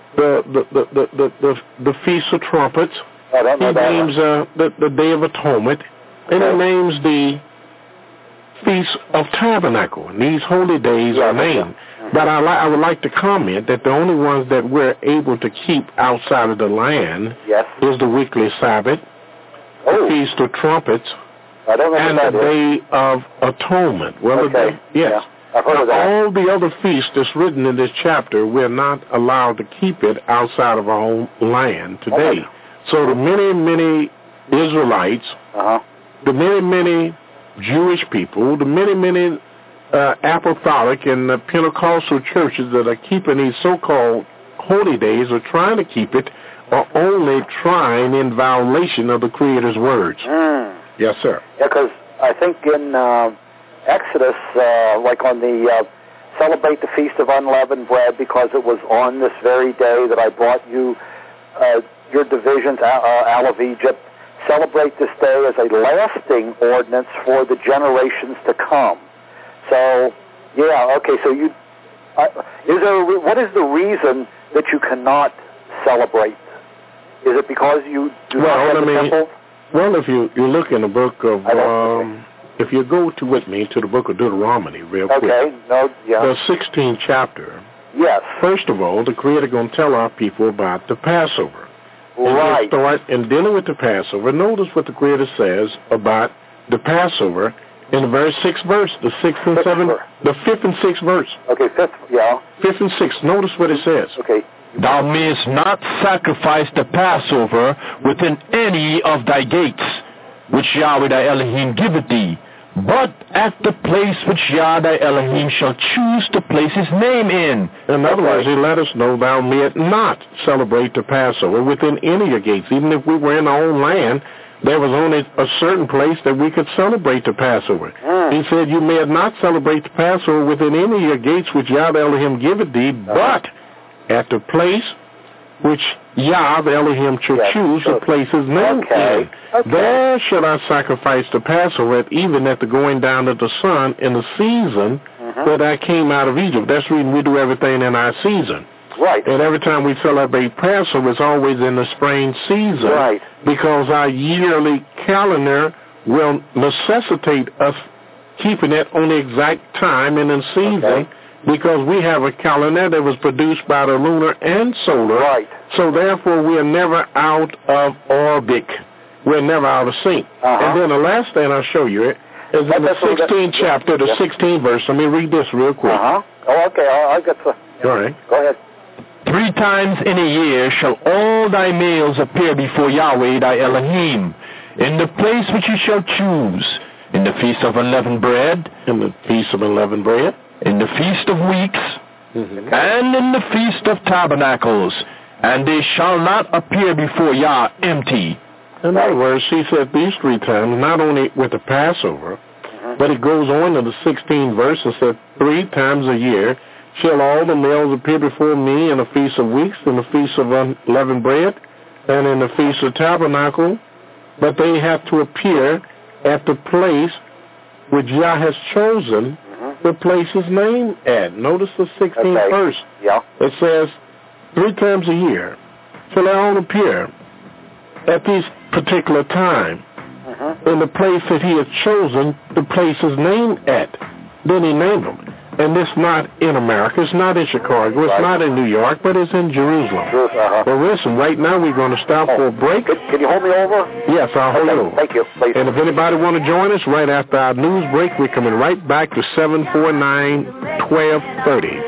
Feast of Trumpets. I don't know he names the Day of Atonement. And he names the Feast of Tabernacle. And these holy days are named. But I would like to comment that the only ones that we're able to keep outside of the land is the weekly Sabbath, the Feast of Trumpets, and the Day of Atonement. Well, yes. I've heard of that. All the other feasts that's written in this chapter, we're not allowed to keep it outside of our own land today. So the many Israelites, the many Jewish people, the many apostolic and Pentecostal churches that are keeping these so-called holy days or trying to keep it are only trying in violation of the Creator's words. Yes, sir. Yeah, because I think in Exodus, like on the celebrate the Feast of Unleavened Bread, because it was on this very day that I brought you your divisions out of Egypt. Celebrate this day as a lasting ordinance for the generations to come. So, so you what is the reason that you cannot celebrate? Is it because you do not have the temple? Well, if you look in the book of, if you go with me to the book of Deuteronomy real quick. The 16th chapter. Yes. First of all, the Creator going to tell our people about the Passover. Right. And start in dealing with the Passover. Notice what the Creator says about the Passover in the very 6th verse, the 6th and 7th, the 5th and 6th verse. Okay, 5th, 5th and 6th. Notice what it says. Okay. Thou mayest not sacrifice the Passover within any of thy gates, which Yahweh thy Elohim giveth thee, but at the place which Yah thy Elohim shall choose to place his name in. In other words, he let us know thou mayest not celebrate the Passover within any of your gates. Even if we were in our own land, there was only a certain place that we could celebrate the Passover. He said, you may not celebrate the Passover within any of your gates which Yah the Elohim giveth thee, but at the place which Yah the Elohim shall choose to place his name in. There shall I sacrifice the Passover, even at the going down of the sun in the season that I came out of Egypt. That's the reason we do everything in our season. Right. And every time we celebrate Passover, it's always in the spring season. Right. Because our yearly calendar will necessitate us keeping it on the exact time and in season, because we have a calendar that was produced by the lunar and solar. Right. So therefore, we are never out of orbit. We're never out of sync. And then the last thing I'll show you is in the 16th chapter, the 16th verse. Let me read this real quick. Oh, okay. I'll get the... All right. Go ahead. 3 times in a year shall all thy males appear before Yahweh thy Elohim, in the place which you shall choose, in the Feast of Unleavened Bread, in the Feast of Unleavened Bread, in the Feast of Weeks, and in the Feast of Tabernacles, and they shall not appear before Yah empty. In other words, he said these 3 times, not only with the Passover, but it goes on in the 16th verse and said 3 times a year shall all the males appear before me in the Feast of Weeks, in the Feast of Unleavened Bread, and in the Feast of Tabernacle, but they have to appear at the place which Yah has chosen the place is named at. Notice the 16th verse. Yeah. It says 3 times a year shall their own appear at this particular time in the place that he has chosen. The place is named at. Then he named them. And it's not in America. It's not in Chicago. It's not in New York, but it's in Jerusalem. Well, listen, right now we're going to stop for a break. Can you hold me over? Yes, I'll hold you over. Thank you. Please. And if anybody want to join us right after our news break, we're coming right back to 749-1230.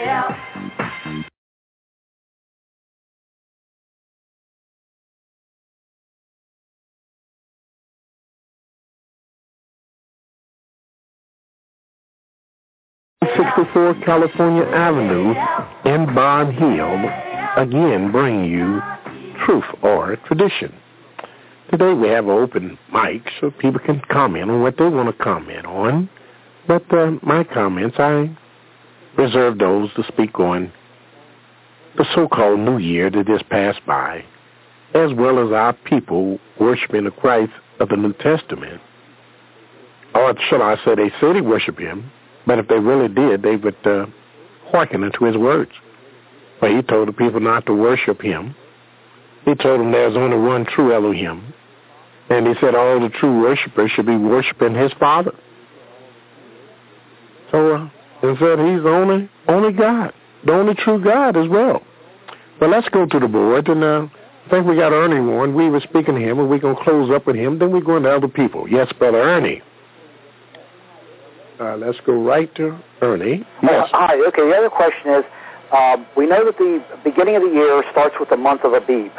California Avenue in Bond Hill, again bringing you Truth or Tradition. Today we have an open mic so people can comment on what they want to comment on, but my comments, I reserve those to speak on the so-called New Year that just passed by, as well as our people worshiping the Christ of the New Testament, or shall I say they worship him, but if they really did, they would hearken unto his words. But he told the people not to worship him. He told them there's only one true Elohim. And he said all the true worshipers should be worshiping his Father. So he said he's the only God, the only true God as well. But let's go to the board. And I think we got Ernie Warren. We were speaking to him, and we're going to close up with him. Then we're going to other people. Yes, Brother Ernie. Let's go right to Ernie. Yes. Hi. Okay, the other question is, we know that the beginning of the year starts with the month of Abib.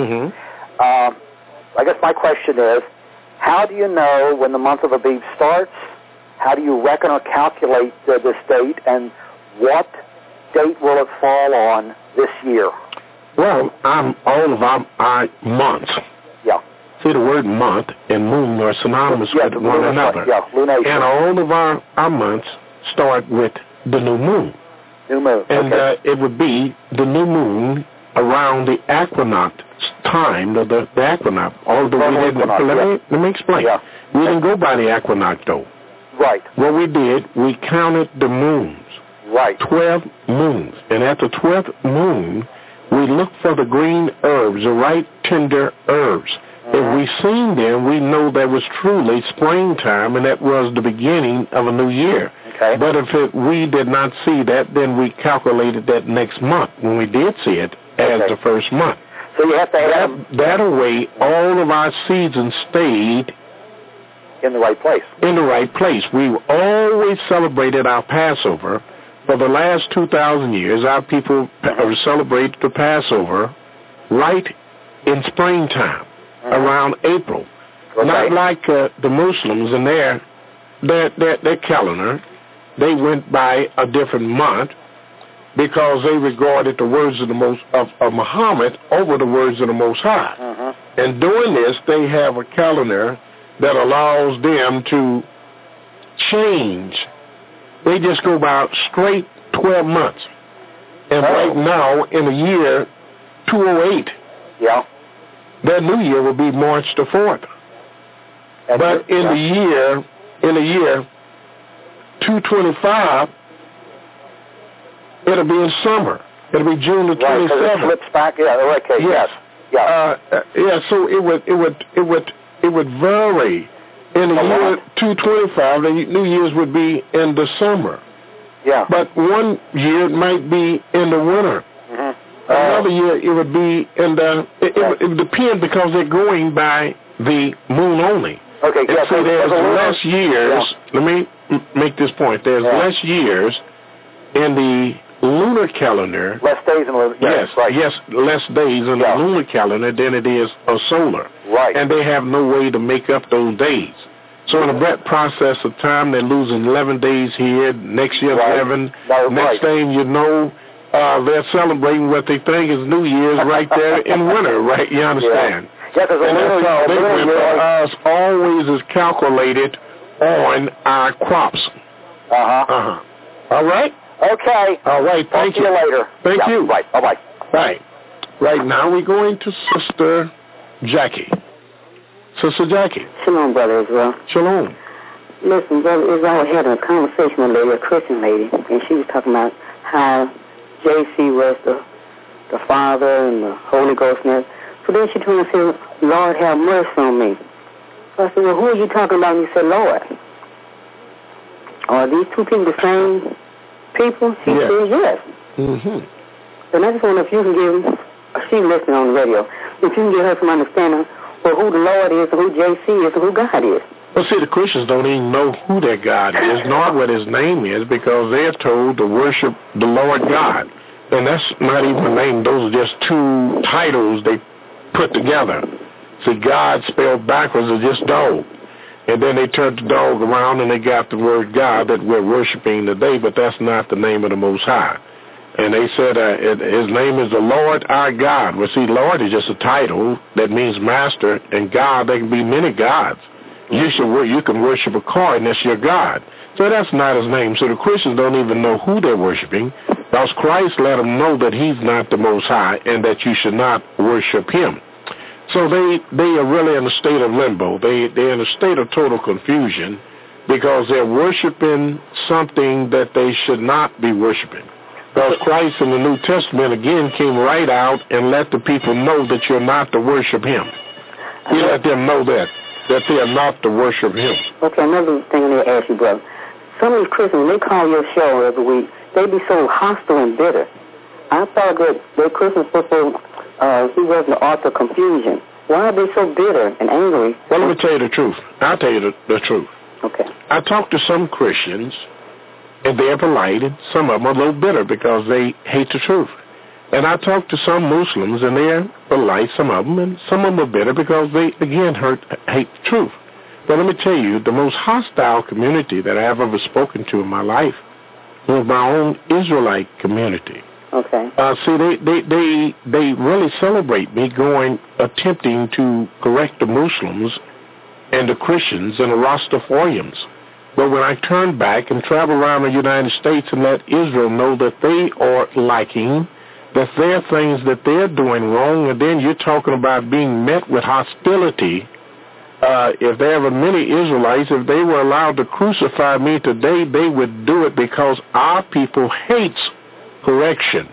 I guess my question is, how do you know when the month of Abib starts? How do you reckon or calculate this date, and what date will it fall on this year? Well, all of our months. Yeah. See, the word month and moon are synonymous with one another. Yeah, lunation. And all of our months start with the new moon. New moon, and it would be the new moon around the equinox time, the equinox. Although we didn't, let me explain. Yeah. We didn't go by the equinox, though. Right. What we did, we counted the moons. Right. 12 moons. And at the 12th moon, we looked for the green herbs, the right tender herbs. If we seen them, we know that was truly springtime, and that was the beginning of a new year. Okay. But if we did not see that, then we calculated that next month when we did see it as the first month. So you have to have that way, all of our seasons stayed in the right place. In the right place. We always celebrated our Passover. For the last 2,000 years, our people celebrate the Passover right in springtime. Around April. Okay. Not like the Muslims and their calendar. They went by a different month because they regarded the words of of Muhammad over the words of the Most High. And doing this, they have a calendar that allows them to change. They just go about straight 12 months. And right now, in the year 208, their new year will be March the 4th. But in the year 225, it'll be in summer. It'll be June the 27th. It flips back. So it would vary. In the year 225, the New Year's would be in the summer. Yeah. But one year it might be in the winter. Another year it would be in the. It would depend because they're going by the moon only. Okay. And so there's less years. Let me make this point. There's less years in the lunar calendar. Less days in lunar. Yes, less days in the lunar calendar than it is a solar. Right. And they have no way to make up those days. So in a process of time, they're losing 11 days here. Next year, 11. Next thing you know, they're celebrating what they think is New Year's right there in winter, right? You understand? Yeah, because and that's how they went for us. Always is calculated on our crops. All right? Okay. All right. Thank you. See you later. Thank you. Right. Bye-bye. Right. Right now we're going to Sister Jackie. Sister Jackie. Shalom, Brother Israel. Shalom. Listen, brother, I was having a conversation with a lady, a Christian lady, and she was talking about how J.C. was the Father and the Holy Ghost and that. So then she told me, said, Lord, have mercy on me. So I said, well, who are you talking about? And he said, Lord. Are these two people the same people? She said, yes. Mm-hmm. And I just wonder if you can give, she's listening on the radio, if you can give her some understanding of who the Lord is, and who J.C. is, and who God is. Well, see, the Christians don't even know who their God is, nor what his name is, because they're told to worship the Lord God. And that's not even a name. Those are just two titles they put together. See, God spelled backwards is just dog. And then they turned the dog around and they got the word God that we're worshiping today, but that's not the name of the Most High. And they said his name is the Lord our God. Well, see, Lord is just a title that means master, and God, there can be many gods. You can worship a car, and that's your God. So that's not his name. So the Christians don't even know who they're worshiping, because Christ let them know that he's not the Most High and that you should not worship him. So they are really in a state of limbo. They're in a state of total confusion because they're worshiping something that they should not be worshiping. Because Christ in the New Testament, again, came right out and let the people know that you're not to worship him. He let them know that they are not to worship him. Okay, another thing I need to ask you, brother. Some of these Christians, when they call your show every week, they be so hostile and bitter. I thought that the Christians people, he was the author of confusion. Why are they so bitter and angry? Well, let me tell you the truth. I'll tell you the truth. Okay. I talked to some Christians, and they're polite, and some of them are a little bitter because they hate the truth. And I talked to some Muslims, and they're polite, some of them, and some of them are bitter because they, again, hate the truth. But let me tell you, the most hostile community that I've ever spoken to in my life was my own Israelite community. Okay. See, they really celebrate me attempting to correct the Muslims and the Christians and the Rastafarians. But when I turn back and travel around the United States and let Israel know that they are lacking, that there are things that they're doing wrong, and then you're talking about being met with hostility. If there were many Israelites, if they were allowed to crucify me today, they would do it because our people hates correction.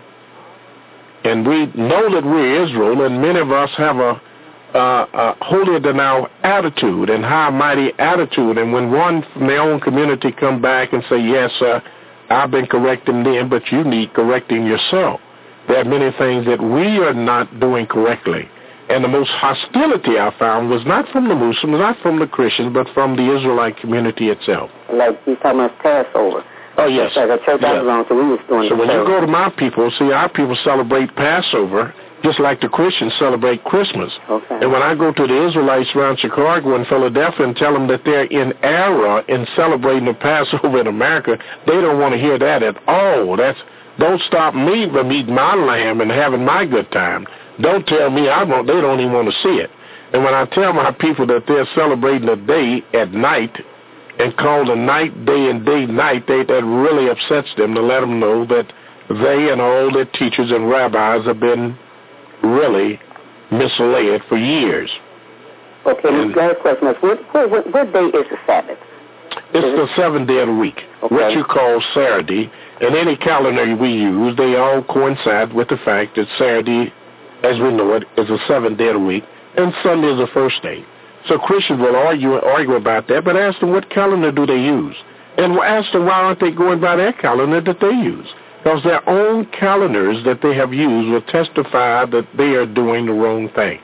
And we know that we're Israel, and many of us have a holier-than-thou attitude and high mighty attitude. And when one from their own community come back and say, yes, I've been correcting them, but you need correcting yourself. There are many things that we are not doing correctly. And the most hostility I found was not from the Muslims, not from the Christians, but from the Israelite community itself. Like you're talking about Passover. Oh, yes. Like a church I belong to, we was doing So when you go to my people, see, our people celebrate Passover just like the Christians celebrate Christmas. Okay. And when I go to the Israelites around Chicago and Philadelphia and tell them that they're in error in celebrating the Passover in America, they don't want to hear that at all. Don't stop me from eating my lamb and having my good time. Don't tell me they don't even want to see it. And when I tell my people that they're celebrating a day at night and call the night day and day night, that really upsets them to let them know that they and all their teachers and rabbis have been really misled for years. Okay, last question is, what day is the Sabbath? It's the seventh day of the week, what you call Saturday. And any calendar we use, they all coincide with the fact that Saturday, as we know it, is the seventh day of the week, and Sunday is the first day. So Christians will argue about that, but ask them what calendar do they use. And we'll ask them why aren't they going by their calendar that they use. Because their own calendars that they have used will testify that they are doing the wrong thing.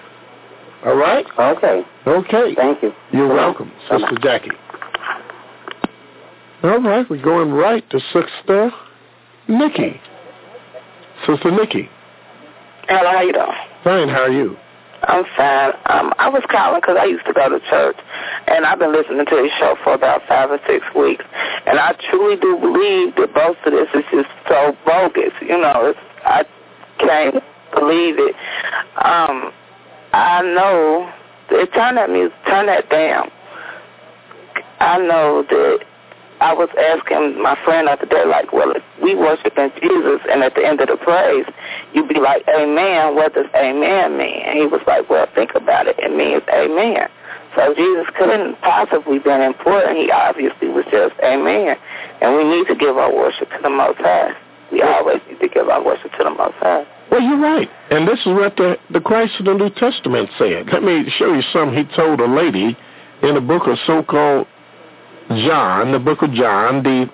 All right? Okay. Okay. Thank you. You're welcome, Sister Jackie. All right, we're going right to Sister Nikki. Sister Nikki. Hello, how you doing? Fine, how are you? I'm fine. I was calling because I used to go to church, and I've been listening to this show for about 5 or 6 weeks, and I truly do believe that most of this is just so bogus. I can't believe it. I know turn that down. I know that I was asking my friend the other day, like, well, if we worshiping Jesus and at the end of the praise, you be like, amen, what does amen mean? And he was like, well, think about it. It means amen. So Jesus couldn't possibly been important. He obviously was just a man. And we need to give our worship to the Most High. We always need to give our worship to the Most High. Well, you're right. And this is what the Christ of the New Testament said. Let me show you something he told a lady in the book of so-called John, the book of John, the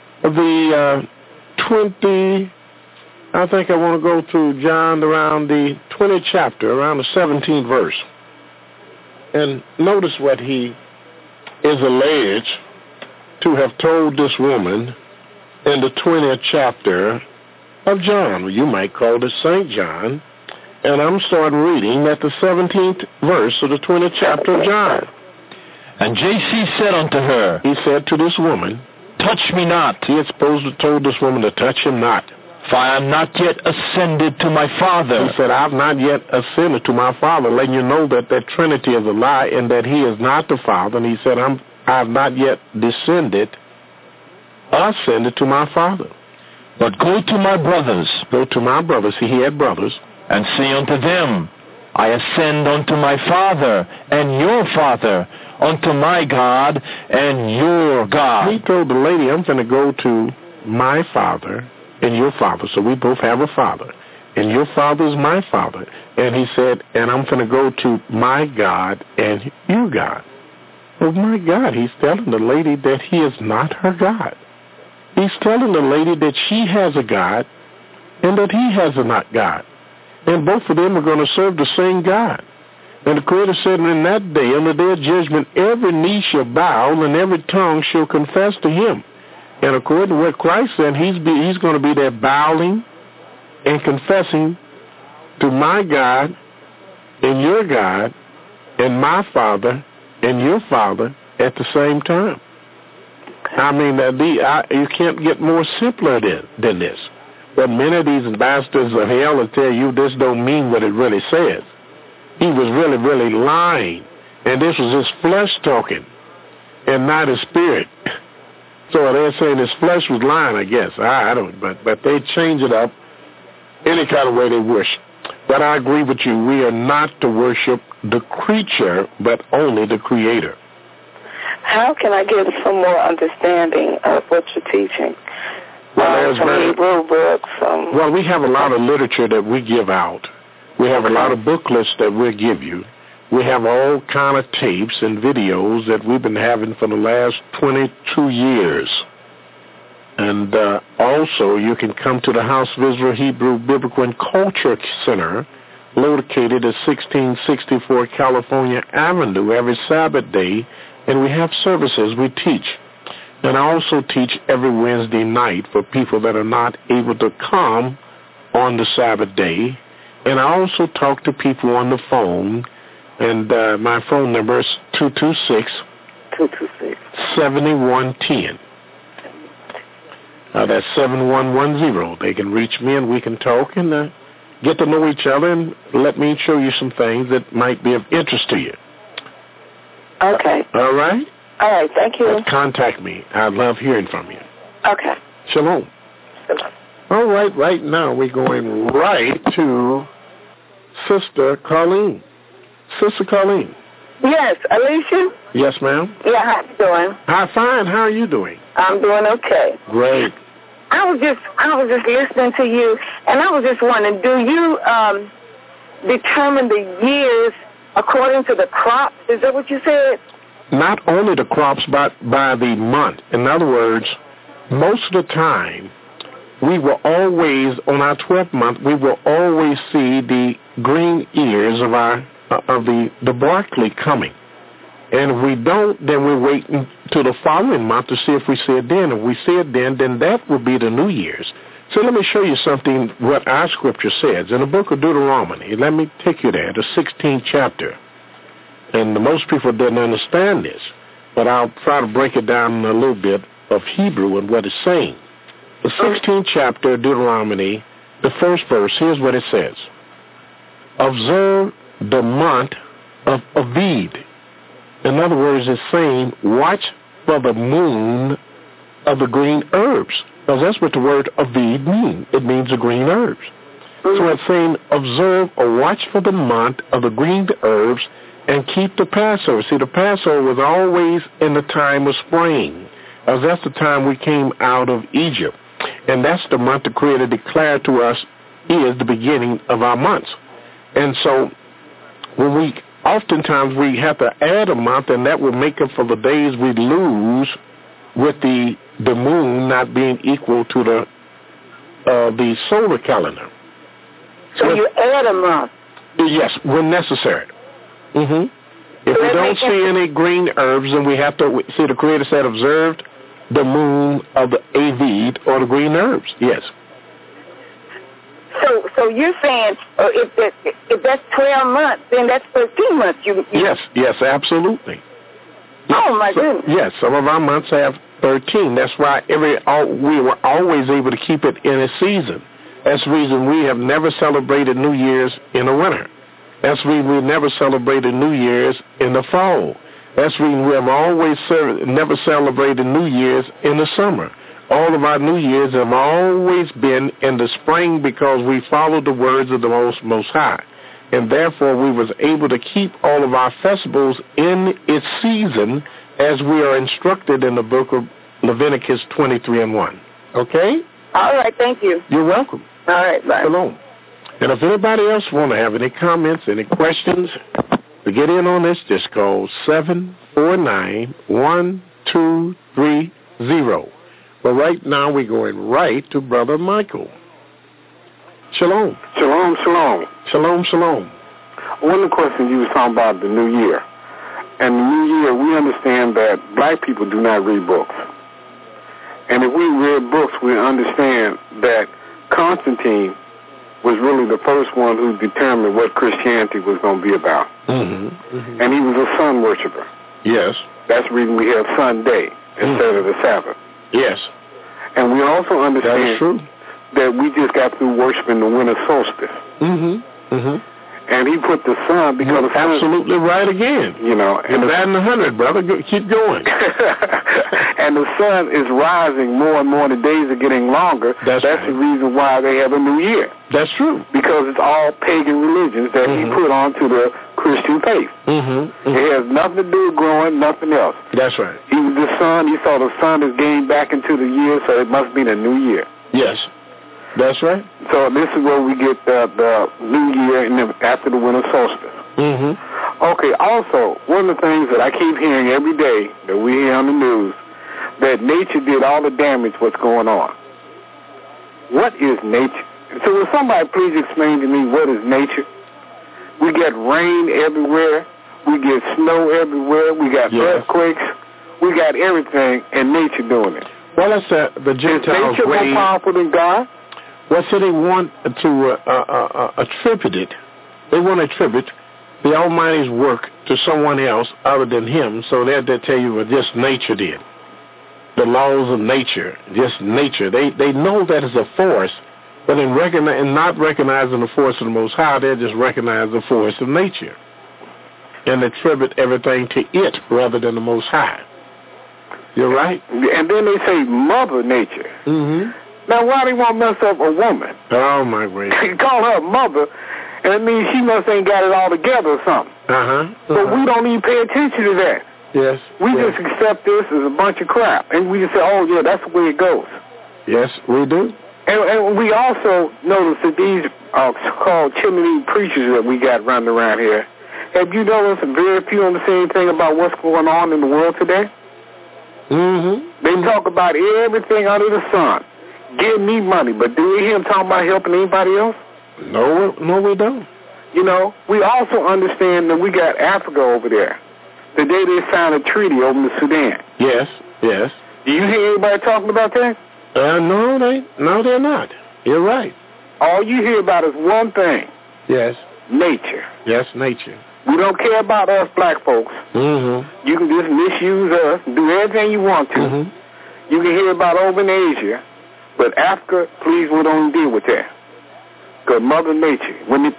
20, I think I want to go through John around the 20th chapter, around the 17th verse. And notice what he is alleged to have told this woman in the 20th chapter of John. You might call it St. John. And I'm starting reading at the 17th verse of the 20th chapter of John. And J.C. said unto her, he said to this woman, touch me not. He had supposed to told this woman to touch him not. For I am not yet ascended to my Father. He said, I have not yet ascended to my Father, letting you know that that Trinity is a lie and that he is not the Father. And he said, I have not yet ascended to my Father. But go to my brothers. Go to my brothers. See, he had brothers. And say unto them, I ascend unto my Father and your Father, unto my God and your God. He told the lady, I'm going to go to my Father and your Father. So we both have a Father. And your Father is my Father. And he said, and I'm going to go to my God and your God. Oh, my God, he's telling the lady that he is not her God. He's telling the lady that she has a God and that he has a not God. And both of them are going to serve the same God. And the Creator said, in that day, on the day of judgment, every knee shall bow and every tongue shall confess to him. And according to what Christ said, he's going to be there bowing and confessing to my God and your God and my Father and your Father at the same time. I mean, you can't get more simpler than this. But many of these ambassadors of hell will tell you this don't mean what it really says. He was really, really lying. And this was his flesh talking and not his spirit. So they're saying his flesh was lying, I guess. I don't, but they change it up any kind of way they wish. But I agree with you. We are not to worship the creature, but only the Creator. How can I get some more understanding of what you're teaching? Some Hebrew books. Well, we have a lot of literature that we give out. We have a lot of booklets that we'll give you. We have all kind of tapes and videos that we've been having for the last 22 years. And also, you can come to the House of Israel Hebrew Biblical and Culture Center, located at 1664 California Avenue, every Sabbath day, and we have services we teach. And I also teach every Wednesday night for people that are not able to come on the Sabbath day. And I also talk to people on the phone, and my phone number is 226-7110. That's 7110. They can reach me, and we can talk and get to know each other, and let me show you some things that might be of interest to you. Okay. All right? All right, thank you. Contact me. I'd love hearing from you. Okay. Shalom. Shalom. All right now we're going right to Sister Colleen. Sister Colleen. Yes, Alicia? Yes, ma'am. Yeah, how you doing? Hi, fine. How are you doing? I'm doing okay. Great. I was just listening to you, and I was just wondering, do you determine the years according to the crops? Is that what you said? Not only the crops, but by the month. In other words, most of the time, we will always, on our 12th month, we will always see the green ears of the broccoli coming. And if we don't, then we're waiting till the following month to see if we see it then. If we see it then that will be the New Year's. So let me show you something, what our scripture says. In the book of Deuteronomy, let me take you there, the 16th chapter. And most people didn't understand this, but I'll try to break it down in a little bit of Hebrew and what it's saying. The 16th chapter of Deuteronomy, the first verse, here's what it says. Observe the month of Aviv. In other words, it's saying, watch for the moon of the green herbs. Because that's what the word Aviv means. It means the green herbs. So it's saying, observe or watch for the month of the green herbs and keep the Passover. See, the Passover was always in the time of spring, as that's the time we came out of Egypt. And that's the month the Creator declared to us is the beginning of our months. And so oftentimes we have to add a month, and that will make up for the days we lose with the moon not being equal to the solar calendar. So you add a month? Yes, when necessary. Mm-hmm. If we don't see any green herbs, then we have to see the Creator said observed the moon of the Aviv or the green herbs. Yes. So you're saying if that's 12 months, then that's 13 months. Yes, absolutely. Oh my goodness. Yes, some of our months have 13. That's why we were always able to keep it in a season. That's the reason we have never celebrated New Year's in the winter. That's the reason we never celebrated New Year's in the fall. That's the reason we have always never celebrated New Year's in the summer. All of our New Year's have always been in the spring because we followed the words of the Most High. And therefore we was able to keep all of our festivals in its season as we are instructed in the book of Leviticus 23:1. Okay? All right, thank you. You're welcome. All right, bye. Shalom. And if anybody else want to have any comments, any questions, to get in on this, just call 749-1230. But right now we're going right to Brother Michael. Shalom. Shalom, shalom. Shalom, shalom. One of the questions you was talking about the New Year. And the New Year, we understand that black people do not read books. And if we read books, we understand that Constantine was really the first one who determined what Christianity was going to be about. Mm-hmm. Mm-hmm. And he was a sun worshiper. Yes. That's the reason we have Sunday instead of the Sabbath. Yes. And we also understand that we just got through worshiping the winter solstice. Mm-hmm. Mm-hmm. And he put the sun because the sun, absolutely right again. You know, and you're batting 100, brother. Keep going. And the sun is rising more and more. The days are getting longer. That's right. The reason why they have a new year. That's true. Because it's all pagan religions that he put onto the Christian faith. Mm-hmm. It has nothing to do with growing, nothing else. That's right. He was the sun. He saw the sun is getting back into the year, so it must be the new year. Yes. That's right. So this is where we get the new year and after the winter solstice. Mm-hmm. Okay, also, one of the things that I keep hearing every day that we hear on the news, that nature did all the damage what's going on. What is nature? So will somebody please explain to me what is nature? We get rain everywhere. We get snow everywhere. We got earthquakes. We got everything, and nature doing it. Well, that's the Gentiles' Is nature more powerful than God? Well, so they want to attribute it. They want to attribute the Almighty's work to someone else other than Him, so they'll tell you what just nature did. The laws of nature, just nature. They know that it's a force, but in not recognizing the force of the Most High, they just recognize the force of nature and attribute everything to it rather than the Most High. You're right. And then they say Mother Nature. Mm-hmm. Now, why do you want to mess up a woman? Oh, my gracious. You call her a mother, and it means she must ain't got it all together or something. But we don't even pay attention to that. Yes. We just accept this as a bunch of crap. And we just say, oh, yeah, that's the way it goes. Yes, we do. And we also notice that these so-called chimney preachers that we got running around here, have you noticed very few of them say anything about what's going on in the world today? Mm-hmm. They talk about everything under the sun. Give me money, but do we hear him talking about helping anybody else? No, we don't. You know, we also understand that we got Africa over there. The day they signed a treaty over in Sudan. Yes, yes. Do you hear anybody talking about that? No, they're not. You're right. All you hear about is one thing. Yes. Nature. Yes, nature. We don't care about us black folks. Mm-hmm. You can just misuse us and do everything you want to. Mm-hmm. You can hear about over in Asia. But Africa, please, we don't deal with that. Because Mother Nature, when the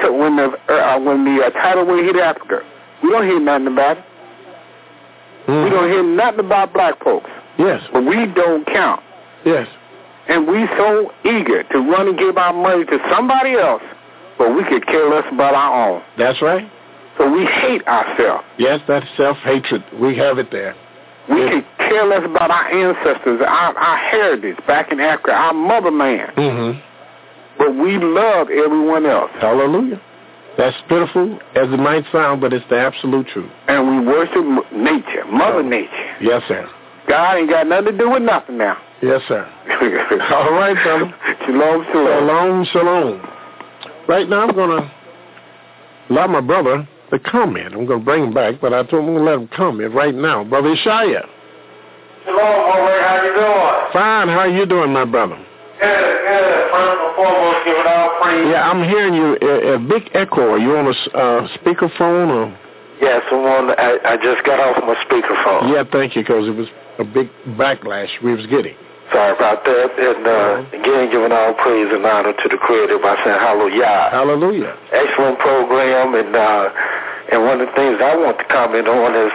tidal wave hit Africa, we don't hear nothing about it. Mm-hmm. We don't hear nothing about black folks. Yes. But we don't count. Yes. And we so eager to run and give our money to somebody else, but we could care less about our own. That's right. So we hate ourselves. Yes, that's self-hatred. We have it there. We can care less about our ancestors, our heritage back in Africa, our motherland. Mm-hmm. But we love everyone else. Hallelujah. That's pitiful as it might sound, but it's the absolute truth. And we worship nature, Mother Nature. Yes, sir. God ain't got nothing to do with nothing now. Yes, sir. All right, brother. Shalom, shalom. Shalom, shalom. Right now I'm going to allow my brother to comment. I'm going to bring him back, but I told him I'm going to let him comment right now. Brother Ishaya. Shalom, Ray. How you doing? Fine. How are you doing, my brother? Good. First and foremost, give it all praise. Yeah, I'm hearing you. A big echo. Are you on a speakerphone or? Yes, I just got off my speakerphone. Yeah, thank you, because it was a big backlash we was getting. Sorry about that. And again, giving all praise and honor to the Creator by saying hallelujah. Hallelujah. Excellent program, and one of the things I want to comment on is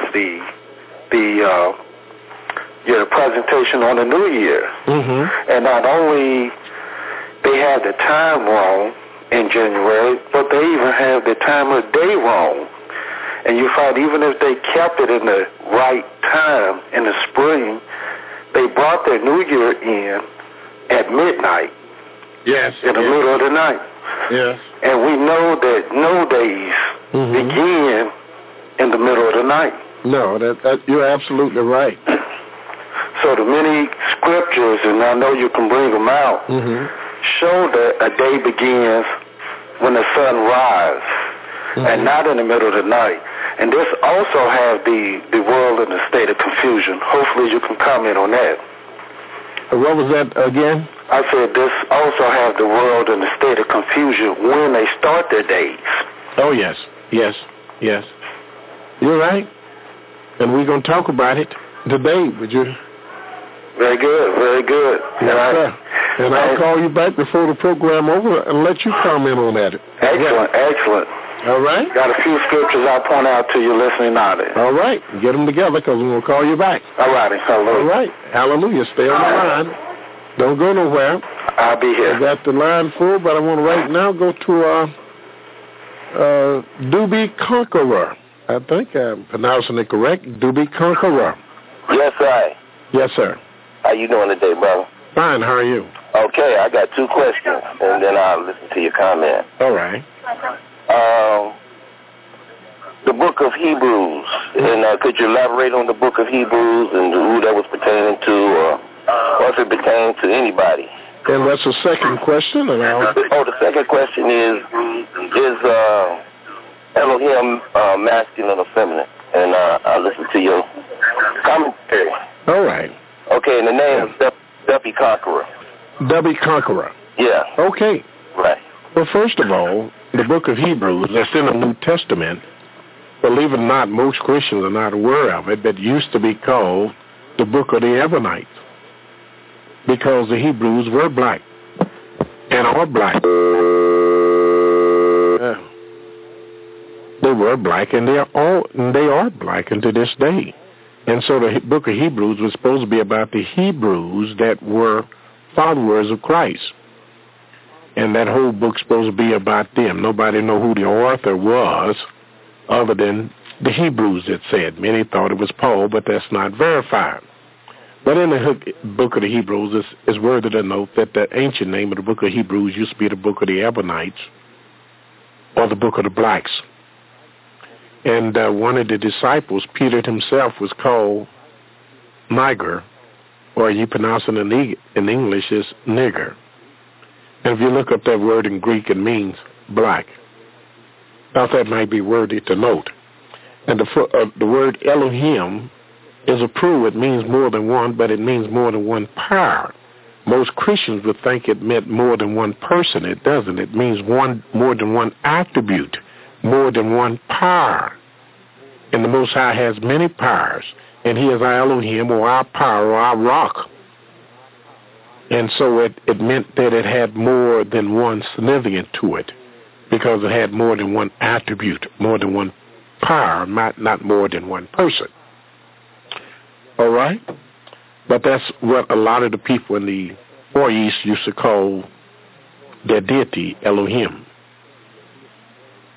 your presentation on the New Year. Mm-hmm. And not only they have the time wrong in January, but they even have the time of day wrong. And you find even if they kept it in the right time in the spring, they brought their New Year in at midnight. Yes. In the middle of the night. Yes. And we know that no days begin in the middle of the night. No, that you're absolutely right. So the many scriptures, and I know you can bring them out, show that a day begins when the sun rises, and not in the middle of the night. And this also has the world in a state of confusion. Hopefully you can comment on that. What was that again? I said this also has the world in a state of confusion when they start their days. Oh, yes. You're right. And we're going to talk about it today, would you? Very good. Yes, sir. And I'll call you back before the program over and let you comment on that. Excellent. All right. Got a few scriptures I'll point out to you listening audience. All right. Get them together because we're going to call you back. All righty. Hallelujah. All right. Hallelujah. Stay on the line. Don't go nowhere. I'll be here. I got the line full, but I want to right now go to Doobie Conqueror. I think I'm pronouncing it correct. Doobie Conqueror. Yes, sir. Yes, sir. How you doing today, brother? Fine. How are you? Okay, I got two questions, and then I'll listen to your comment. All right. The book of Hebrews, and could you elaborate on the book of Hebrews and who that was pertaining to, or if it pertained to anybody? And that's the second question. And the second question is Elohim masculine or feminine? And I'll listen to your commentary. All right. Okay, and the name is Doobie Conqueror. Doobie Conqueror. Yeah. Okay. Right. Well, first of all, the book of Hebrews, that's in the New Testament, believe it or not, most Christians are not aware of it, but it used to be called the book of the Ebionites because the Hebrews were black and are black. They were black and they are black unto this day. And so the book of Hebrews was supposed to be about the Hebrews that were followers of Christ. And that whole book's supposed to be about them. Nobody know who the author was other than the Hebrews that said. Many thought it was Paul, but that's not verified. But in the book of the Hebrews, it's worthy to note that the ancient name of the book of Hebrews used to be the book of the Ebionites or the book of the blacks. And one of the disciples, Peter himself, was called Niger, or you pronounce it in English as nigger. And if you look up that word in Greek, it means black. Thought that might be worthy to note. And the word Elohim is a plural. It means more than one, but it means more than one power. Most Christians would think it meant more than one person. It doesn't. It means more than one attribute, more than one power. And the Most High has many powers, and He is our Elohim, or our power, or our rock. And so it meant that it had more than one significance to it, because it had more than one attribute, more than one power, not more than one person. All right? But that's what a lot of the people in the Far East used to call their deity Elohim.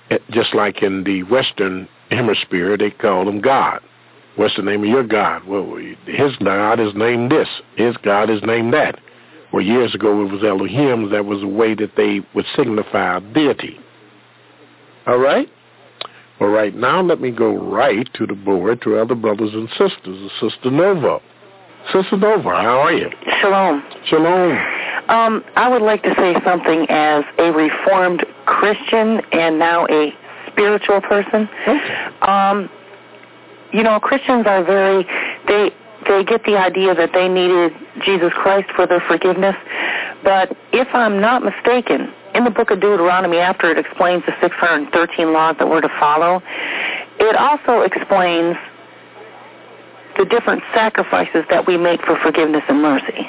just like in the Western Hemisphere, they call him God. What's the name of your God? Well, his God is named this. His God is named that. Well, years ago it was Elohim. That was a way that they would signify a deity. All right? Well, right now, let me go right to the board to other brothers and sisters. Sister Nova. Sister Nova, how are you? Shalom. Shalom. I would like to say something as a Reformed Christian and now a spiritual person. Okay. Christians are they get the idea that they needed Jesus Christ for their forgiveness. But if I'm not mistaken, in the book of Deuteronomy, after it explains the 613 laws that we're to follow, it also explains the different sacrifices that we make for forgiveness and mercy.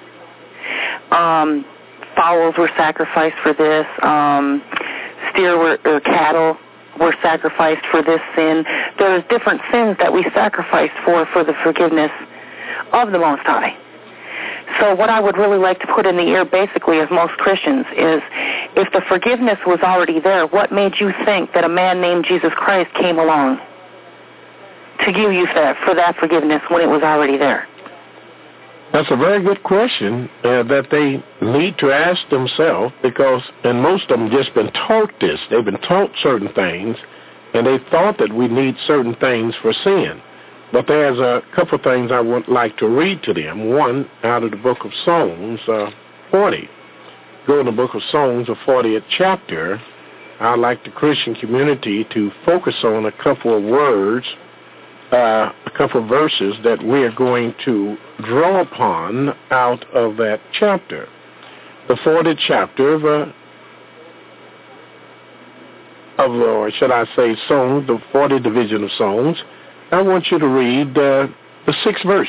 Fowls were sacrificed for this. Steer or cattle were sacrificed for this sin. There's different sins that we sacrifice for the forgiveness of the Most High. So what I would really like to put in the ear, basically, as most Christians, is if the forgiveness was already there, what made you think that a man named Jesus Christ came along to give you for that forgiveness when it was already there? That's a very good question that they need to ask themselves, because, and most of them just been taught this. They've been taught certain things, and they thought that we need certain things for sin. But there's a couple of things I would like to read to them. One, out of the book of Psalms 40. Go in the book of Psalms, the 40th chapter. I'd like the Christian community to focus on a couple of words, a couple of verses that we're going to draw upon out of that chapter. The 40th chapter or should I say Psalms, the 40th division of Psalms. I want you to read the 6th verse.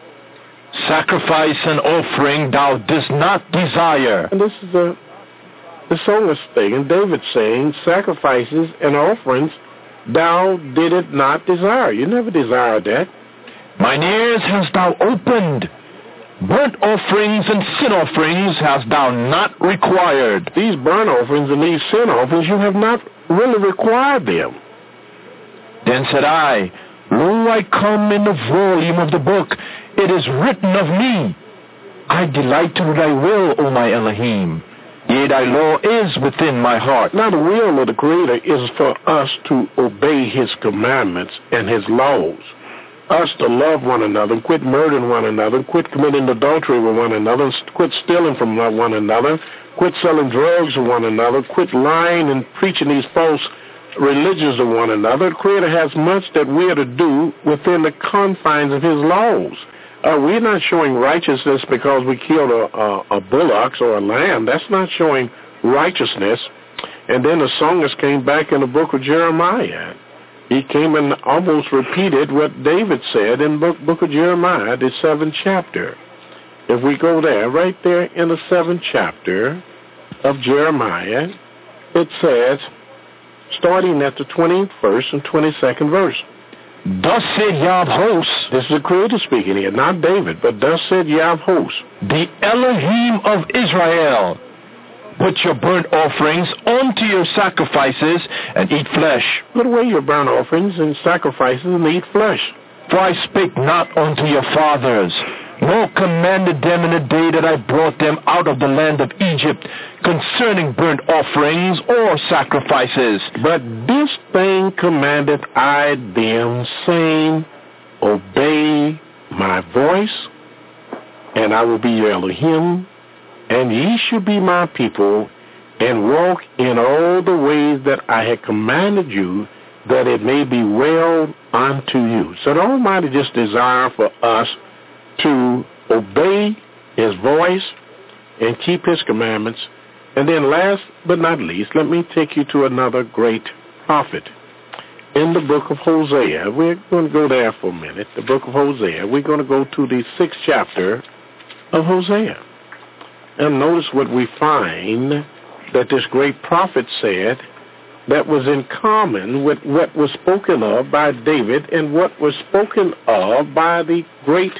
Sacrifice and offering thou didst not desire. And this is the psalmist thing, and David saying, sacrifices and offerings thou didst not desire. You never desired that. Mine ears hast thou opened. Burnt offerings and sin offerings hast thou not required. These burnt offerings and these sin offerings, you have not really required them. Then said I, Lo, I come in the volume of the book. It is written of me. I delight to do thy will, O my Elohim. Yea, thy law is within my heart. Now the will of the Creator is for us to obey his commandments and his laws. Us to love one another, quit murdering one another, quit committing adultery with one another, quit stealing from one another, quit selling drugs with one another, quit lying and preaching these false religions of one another. The Creator has much that we are to do within the confines of his laws. We're not showing righteousness because we killed a bullock or a lamb. That's not showing righteousness. And then the psalmist came back in the book of Jeremiah. He came and almost repeated what David said in the book of Jeremiah, the 7th chapter. If we go there, right there in the 7th chapter of Jeremiah, it says, starting at the 21st and 22nd verse. Thus said Yah of hosts. This is the Creator speaking here, not David, but thus said Yah of hosts. The Elohim of Israel. Put your burnt offerings onto your sacrifices and eat flesh. Put away your burnt offerings and sacrifices and eat flesh. For I spake not unto your fathers, nor commanded them in the day that I brought them out of the land of Egypt concerning burnt offerings or sacrifices. But this thing commanded I them, saying, obey my voice, and I will be your Elohim, and ye shall be my people, and walk in all the ways that I had commanded you, that it may be well unto you. So the Almighty just desire for us to obey his voice and keep his commandments. And then last but not least, let me take you to another great prophet. In the book of Hosea, we're going to go there for a minute. The book of Hosea, we're going to go to the 6th chapter of Hosea. And notice what we find that this great prophet said that was in common with what was spoken of by David and what was spoken of by the great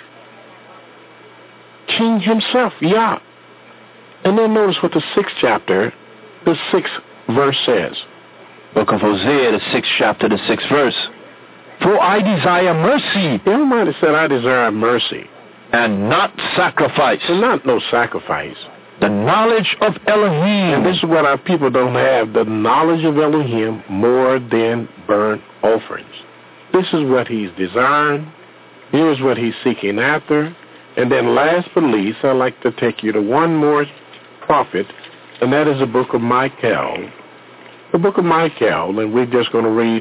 king himself, Yah. And then notice what the 6th chapter, the 6th verse says. Book of Hosea, the 6th chapter, the 6th verse. For I desire mercy. The Almighty said, I desire mercy. And not sacrifice. And not no sacrifice. The knowledge of Elohim. And this is what our people don't have, the knowledge of Elohim more than burnt offerings. This is what he's desiring. Here's what he's seeking after. And then last but least, I'd like to take you to one more prophet, and that is the book of Micah. The book of Micah, and we're just going to read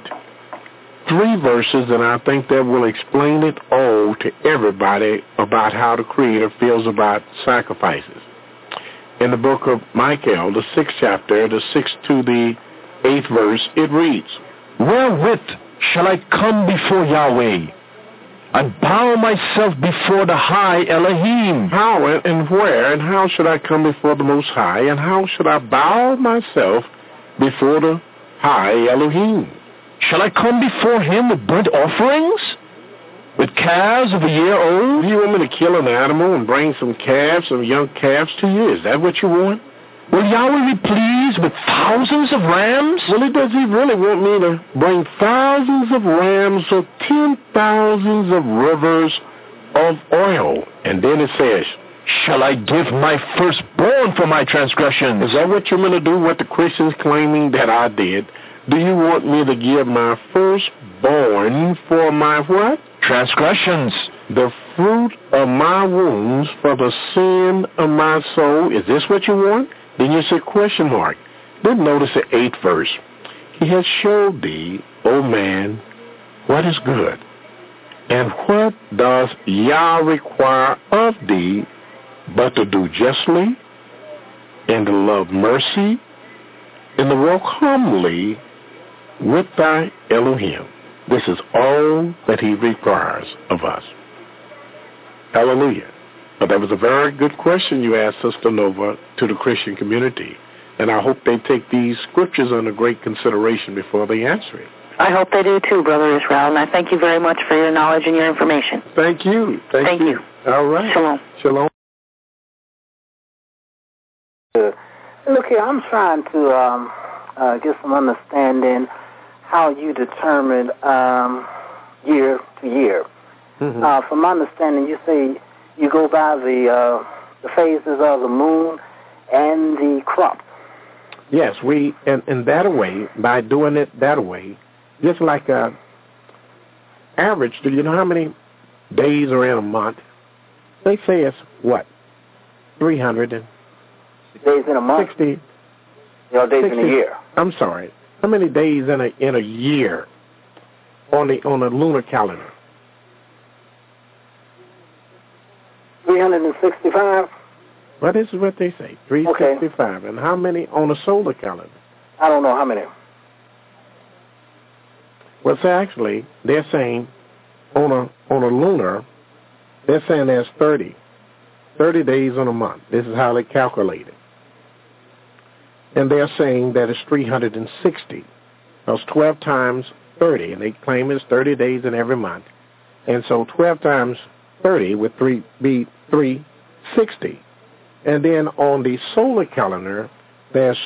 3 verses, and I think that will explain it all to everybody about how the Creator feels about sacrifices. In the book of Micah, the 6th chapter, the 6th to the 8th verse, it reads, Wherewith shall I come before Yahweh, and bow myself before the high Elohim? How and where and how should I come before the Most High, and how should I bow myself before the high Elohim? Shall I come before him with burnt offerings? With calves of a year old? Do you want me to kill an animal and bring some calves, some young calves to you? Is that what you want? Will Yahweh be pleased with thousands of rams? Well, does he really want me to bring thousands of rams or 10,000s of rivers of oil? And then it says, Shall I give my firstborn for my transgressions? Is that what you're going to do, what the Christians claiming that I did? Do you want me to give my firstborn for my what? Transgressions. The fruit of my wounds for the sin of my soul. Is this what you want? Then you say question mark. Then notice the 8th verse. He has showed thee, O man, what is good. And what does Yah require of thee but to do justly, and to love mercy, and to walk humbly with thy Elohim. This is all that he requires of us. Hallelujah. But that was a very good question you asked, Sister Nova, to the Christian community. And I hope they take these scriptures under great consideration before they answer it. I hope they do too, Brother Israel, and I thank you very much for your knowledge and your information. Thank you. Thank you. All right. Shalom. Shalom. Look here, I'm trying to get some understanding how you determine year to year. Mm-hmm. From my understanding, you say you go by the phases of the moon and the crop. Yes, we in that way, by doing it that way, just like average, do you know how many days are in a month? They say it's what? 300 days in a month? 60. Days 60, in a year. I'm sorry. How many days in a year on the lunar calendar? 365. Well, this is what they say, 365. Okay. And how many on a solar calendar? I don't know how many. Well, so actually, they're saying on a lunar, they're saying there's 30 days on a month. This is how they calculate it. And they're saying that it's 360. That's 12 times 30, and they claim it's 30 days in every month. And so 12 times 30 would be 360. And then on the solar calendar, there's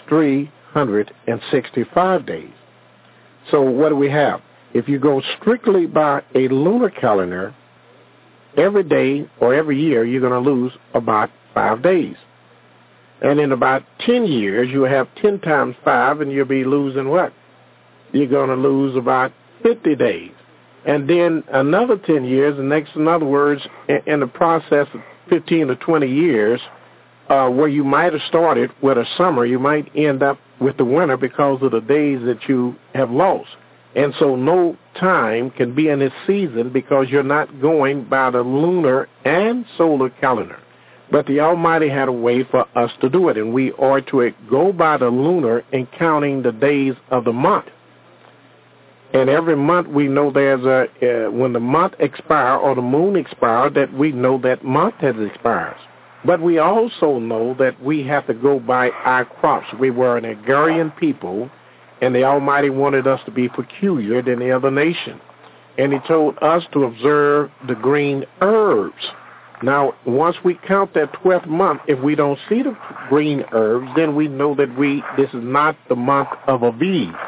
365 days. So what do we have? If you go strictly by a lunar calendar, every day or every year you're going to lose about 5 days. And in about 10 years, you'll have 10 times 5, and you'll be losing what? You're going to lose about 50 days. And then another 10 years, in other words, in the process of 15 to 20 years, where you might have started with a summer, you might end up with the winter because of the days that you have lost. And so no time can be in this season because you're not going by the lunar and solar calendar. But the Almighty had a way for us to do it, and we are to go by the lunar and counting the days of the month. And every month we know there's when the month expires or the moon expires, that we know that month has expired. But we also know that we have to go by our crops. We were an agrarian people, and the Almighty wanted us to be peculiar than the other nation. And he told us to observe the green herbs. Now, once we count that 12th month, if we don't see the green herbs, then we know that this is not the month of Aviv.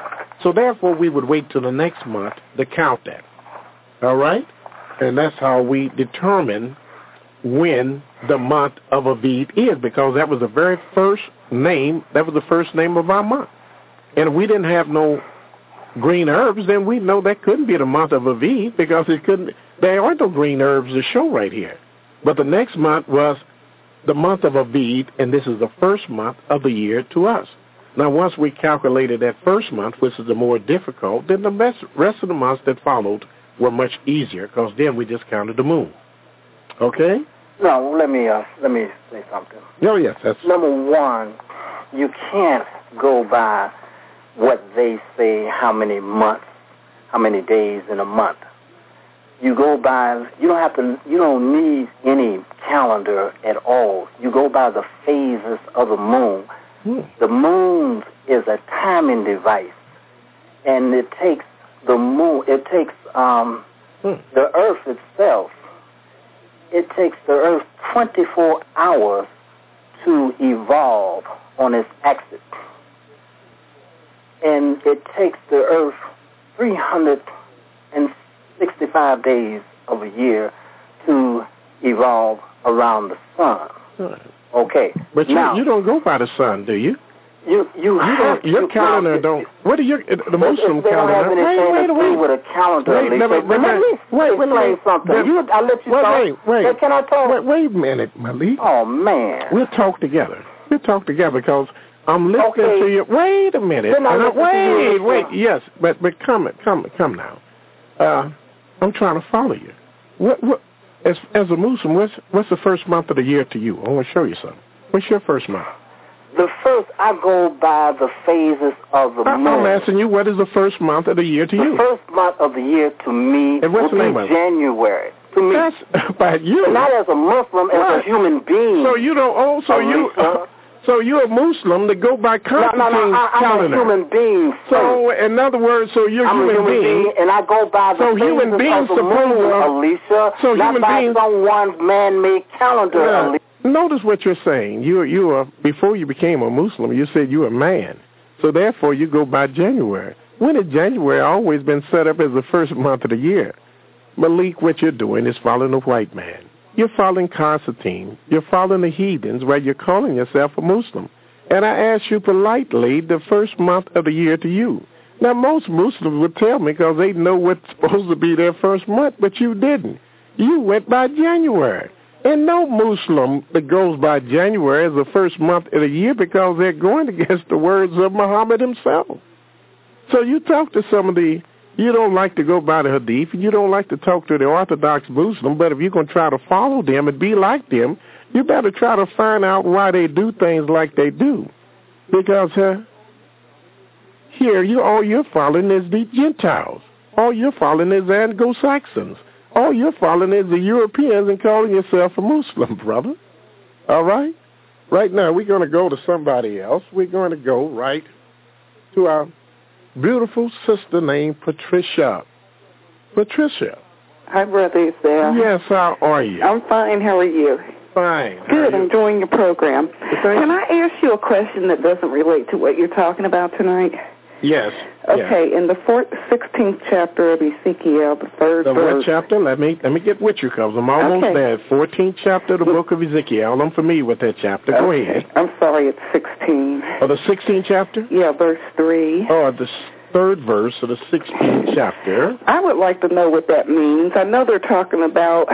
So therefore, we would wait till the next month to count that. All right? And that's how we determine when the month of Aviv is, because that was the very first name. That was the first name of our month. And if we didn't have no green herbs, then we know that couldn't be the month of Aviv, because it couldn't. There aren't no green herbs to show right here. But the next month was the month of Aviv, and this is the first month of the year to us. Now, once we calculated that first month, which is the more difficult, then the rest of the months that followed were much easier, because then we just counted the moon. Okay? No, let me say something. Oh, yes. That's... Number one, you can't go by what they say, how many months, how many days in a month. You go by, you don't need any calendar at all. You go by the phases of the moon. The moon is a timing device, and it takes the moon, the earth itself, it takes the earth 24 hours to evolve on its axis. And it takes the earth 365 days of a year to evolve around the sun. Okay. But now, you don't go by the sun, do you? You have your calendar don't. What do you? The Muslim they don't calendar. have anything to do with a calendar. Wait, let me explain something. I let you talk. Wait. Can I talk? Wait a minute, Malik. Oh man. We'll talk together. Because I'm listening to you. Wait a minute. Wait. Yes, but come now. I'm trying to follow you. What as a Muslim, what's the first month of the year to you? I want to show you something. What's your first month? The first, I go by the phases of the moon. I'm asking you, what is the first month of the year to you? The first month of the year to me would be January. To me. That's by you. Not as a Muslim, as a human being. So you don't. So you're a Muslim that go by Constantine's calendar. I'm a human being. So in other words, you're I'm a human being, and I go by the human beings of the moon, Alicia. So not by someone's man-made calendar, Alicia. Notice what you're saying. You are before you became a Muslim, you said you were a man. So therefore, you go by January. When has January always been set up as the first month of the year? Malik, what you're doing is following a white man. You're following Constantine. You're following the heathens while you're calling yourself a Muslim. And I asked you politely the first month of the year to you. Now, most Muslims would tell me because they know what's supposed to be their first month, but you didn't. You went by January. And no Muslim that goes by January as the first month of the year because they're going against the words of Muhammad himself. So you talk to you don't like to go by the Hadith, and you don't like to talk to the Orthodox Muslim, but if you're going to try to follow them and be like them, you better try to find out why they do things like they do. Because here, all you're following is the Gentiles. All you're following is the Anglo-Saxons. All you're following is the Europeans and calling yourself a Muslim, brother. All right? Right now, we're going to go to somebody else. We're going to go right to our beautiful sister named Patricia. Patricia. Hi, Brother Isaiah. Yes, how are you? I'm fine. How are you? Fine. Good. Enjoying your program. Can I ask you a question that doesn't relate to what you're talking about tonight? Yes. Okay. Yes. In the 16th chapter of Ezekiel, the third verse. What chapter? Let me get with you because I'm almost there. 14th chapter of the book of Ezekiel. I'm familiar with that chapter. Go ahead. I'm sorry, it's 16. Oh, the 16th chapter? Yeah, verse 3. Oh, the third verse of the 16th chapter. I would like to know what that means. I know they're talking about,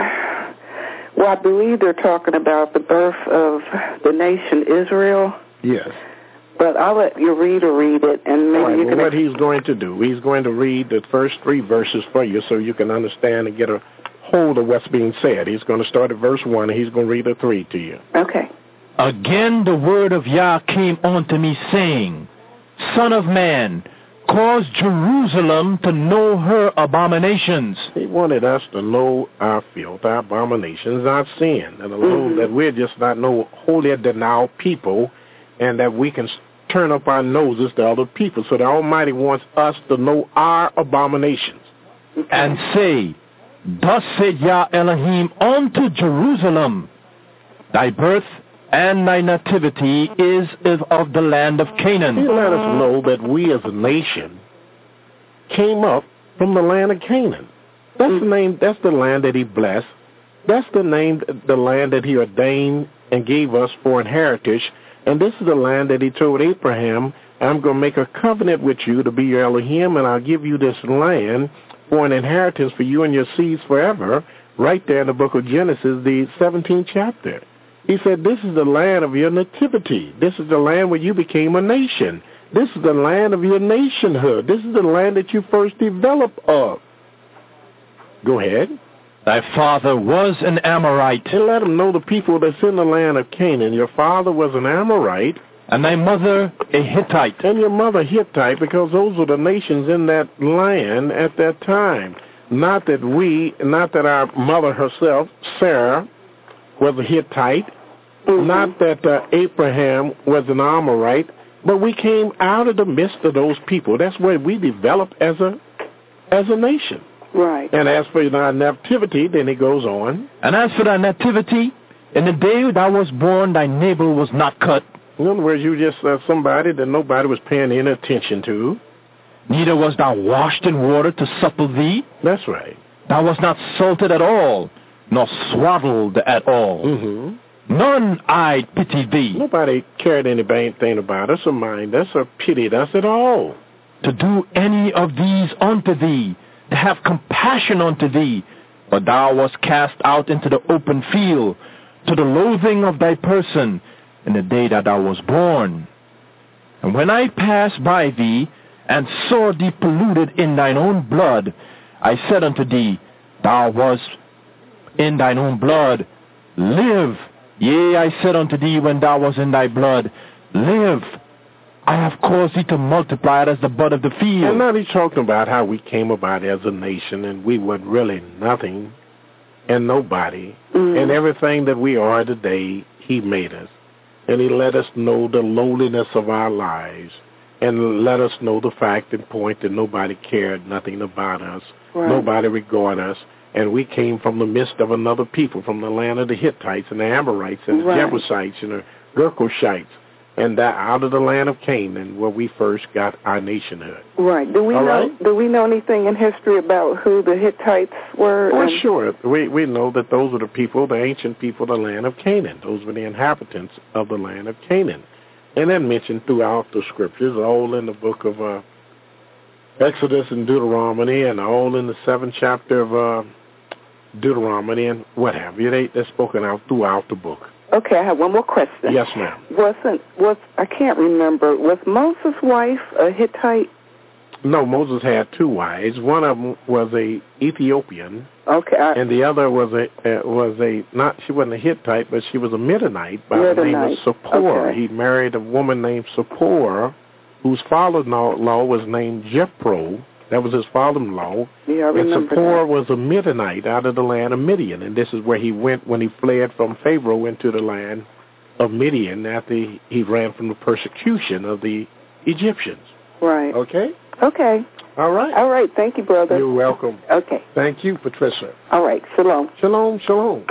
I believe they're talking about the birth of the nation Israel. Yes. But I'll let your reader read it, and maybe you can... What he's going to do, he's going to read the first 3 verses for you so you can understand and get a hold of what's being said. He's going to start at verse 1, and he's going to read the 3 to you. Okay. Again the word of Yah came unto me, saying, Son of man, cause Jerusalem to know her abominations. He wanted us to know our filth, our abominations, our sin, and alone that we're just not no holier than our people, and that we can turn up our noses to other people. So the Almighty wants us to know our abominations. And say, Thus said Yah Elohim unto Jerusalem, Thy birth and thy nativity is of the land of Canaan. He let us know that we as a nation came up from the land of Canaan. That's the name. That's the land that he blessed. That's the land that he ordained and gave us for inheritance. And this is the land that he told Abraham, I'm going to make a covenant with you to be your Elohim, and I'll give you this land for an inheritance for you and your seeds forever, right there in the book of Genesis, the 17th chapter. He said, this is the land of your nativity. This is the land where you became a nation. This is the land of your nationhood. This is the land that you first developed of. Go ahead. Thy father was an Amorite. And let them know the people that's in the land of Canaan. Your father was an Amorite. And thy mother a Hittite. And your mother Hittite, because those were the nations in that land at that time. Not that our mother herself, Sarah, was a Hittite. Not that Abraham was an Amorite. But we came out of the midst of those people. That's where we developed as a nation. Right. And as for our nativity, then it goes on. And as for thy nativity, in the day thou wast born, thy navel was not cut. In other words, you just somebody that nobody was paying any attention to. Neither was thou washed in water to supple thee. That's right. Thou wast not salted at all, nor swaddled at all. Mm-hmm. None eyed pitied thee. Nobody cared anything about us or mind us or pitied us at all. To do any of these unto thee, to have compassion unto thee, but thou wast cast out into the open field, to the loathing of thy person, in the day that thou wast born. And when I passed by thee, and saw thee polluted in thine own blood, I said unto thee, thou wast in thine own blood, live. Yea, I said unto thee, when thou wast in thy blood, live. I have caused thee to multiply it as the bud of the field. And now he's talking about how we came about as a nation, and we were really nothing and nobody. And everything that we are today, he made us. And he let us know the lowliness of our lives, and let us know the fact and point that nobody cared nothing about us. Right. Nobody regarded us. And we came from the midst of another people, from the land of the Hittites and the Amorites and the Jebusites and the Girgashites, and that out of the land of Canaan, where we first got our nationhood. Right. Do we know anything in history about who the Hittites were? Well, sure. We know that those were the people, the ancient people of the land of Canaan. Those were the inhabitants of the land of Canaan. And they're mentioned throughout the scriptures, all in the book of Exodus and Deuteronomy, and all in the 7th chapter of Deuteronomy, and what have you. They're spoken out throughout the book. Okay, I have one more question. Yes, ma'am. I can't remember. Was Moses' wife a Hittite? No, Moses had two wives. One of them was a Ethiopian. Okay. And the other she wasn't a Hittite, but she was a Midianite by the name of Sippor. Okay. He married a woman named Sippor, whose father-in-law was named Jethro. That was his father-in-law. Yeah, I remember. And Sippor was a Midianite out of the land of Midian, and this is where he went when he fled from Pharaoh into the land of Midian after he ran from the persecution of the Egyptians. Right. Okay? Okay. All right. All right. Thank you, brother. You're welcome. Okay. Thank you, Patricia. All right. Shalom. Shalom, shalom.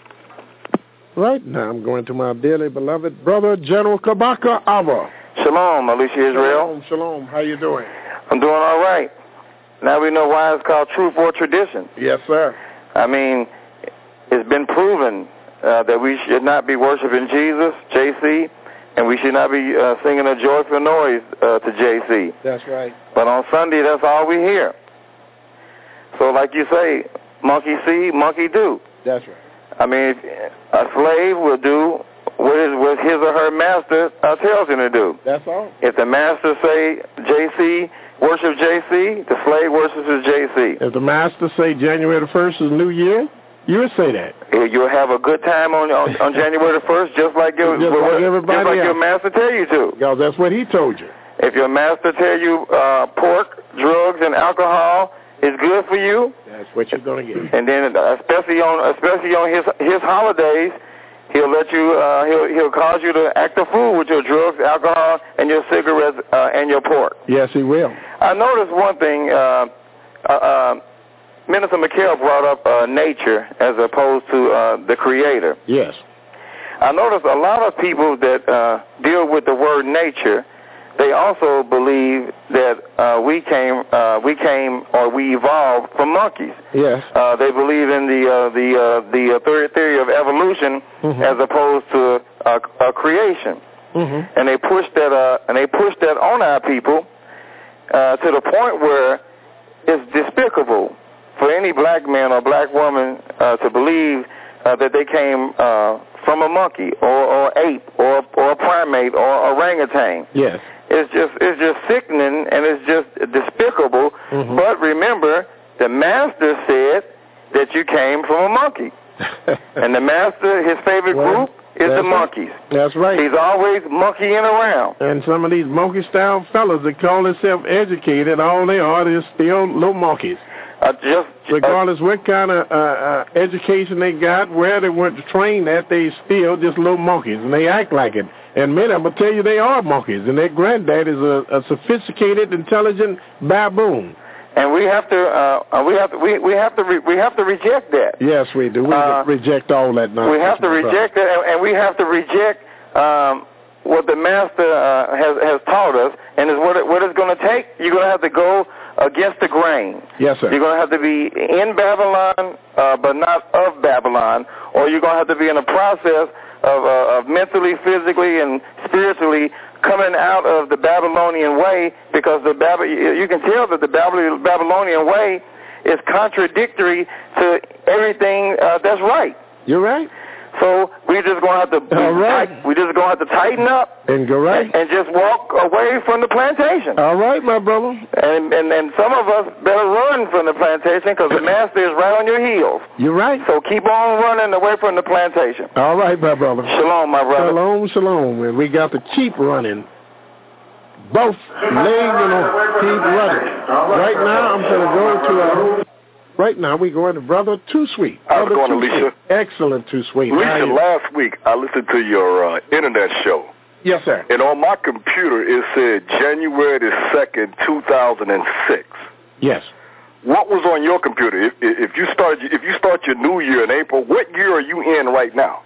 Right now I'm going to my dearly beloved brother, General Kabaka Ava. Shalom, Alicia Israel. Shalom, shalom. How you doing? I'm doing all right. Now we know why it's called truth or tradition. Yes, sir. I mean, it's been proven that we should not be worshiping Jesus, JC, and we should not be singing a joyful noise to JC. That's right. But on Sunday, that's all we hear. So like you say, monkey see, monkey do. That's right. I mean, a slave will do what his or her master tells him to do. That's all. If the master say JC, worship JC, the slave worships his JC. If the master say January the 1st is New Year, you would say that. You'll have a good time on January the 1st, just like your master tell you to. Because that's what he told you. If your master tell you pork, drugs, and alcohol is good for you, that's what you're going to get. And then especially on his holidays, he'll let you he'll cause you to act a fool with your drugs, alcohol, and your cigarettes and your pork. Yes, he will. I noticed one thing. Minister McHale brought up nature as opposed to the Creator. Yes. I noticed a lot of people that deal with the word nature, they also believe that we evolved from monkeys. Yes. They believe in the theory of evolution as opposed to creation, and they push that on our people to the point where it's despicable for any black man or black woman to believe that they came from a monkey or ape or a primate or orangutan. Yes. It's just sickening and it's just despicable. But remember, the master said that you came from a monkey, and the master, his favorite group is the monkeys. That's right. He's always monkeying around. And some of these monkey-style fellas that call themselves educated, all they are is still little monkeys. Regardless what kind of education they got, where they went to train at, they still just little monkeys, and they act like it. And many of them will tell you they are monkeys, and their granddad is a sophisticated, intelligent baboon. And we have to reject that. Yes, we do. We reject all that nonsense. We have to reject that, and we have to reject what the master has taught us, and is what it's going to take. You're going to have to go against the grain. Yes, sir. You're going to have to be in Babylon, but not of Babylon, or you're going to have to be in a process of mentally, physically, and spiritually coming out of the Babylonian way, because you can tell that the Babylonian way is contradictory to everything that's right. You're right. So we're just going to have to tighten up and go right and just walk away from the plantation. All right, my brother. And some of us better run from the plantation, because the master is right on your heels. You're right. So keep on running away from the plantation. All right, my brother. Shalom, my brother. Shalom, shalom. And we got to keep running. Both legs and keep running. Right now, I'm going to go to Right now, we're going to Brother Too Sweet. How's it going, Alicia? Excellent, Too Sweet. Alicia, last week I listened to your internet show. Yes, sir. And on my computer, it said January the 2nd, 2006. Yes. What was on your computer? If you start your new year in April, what year are you in right now?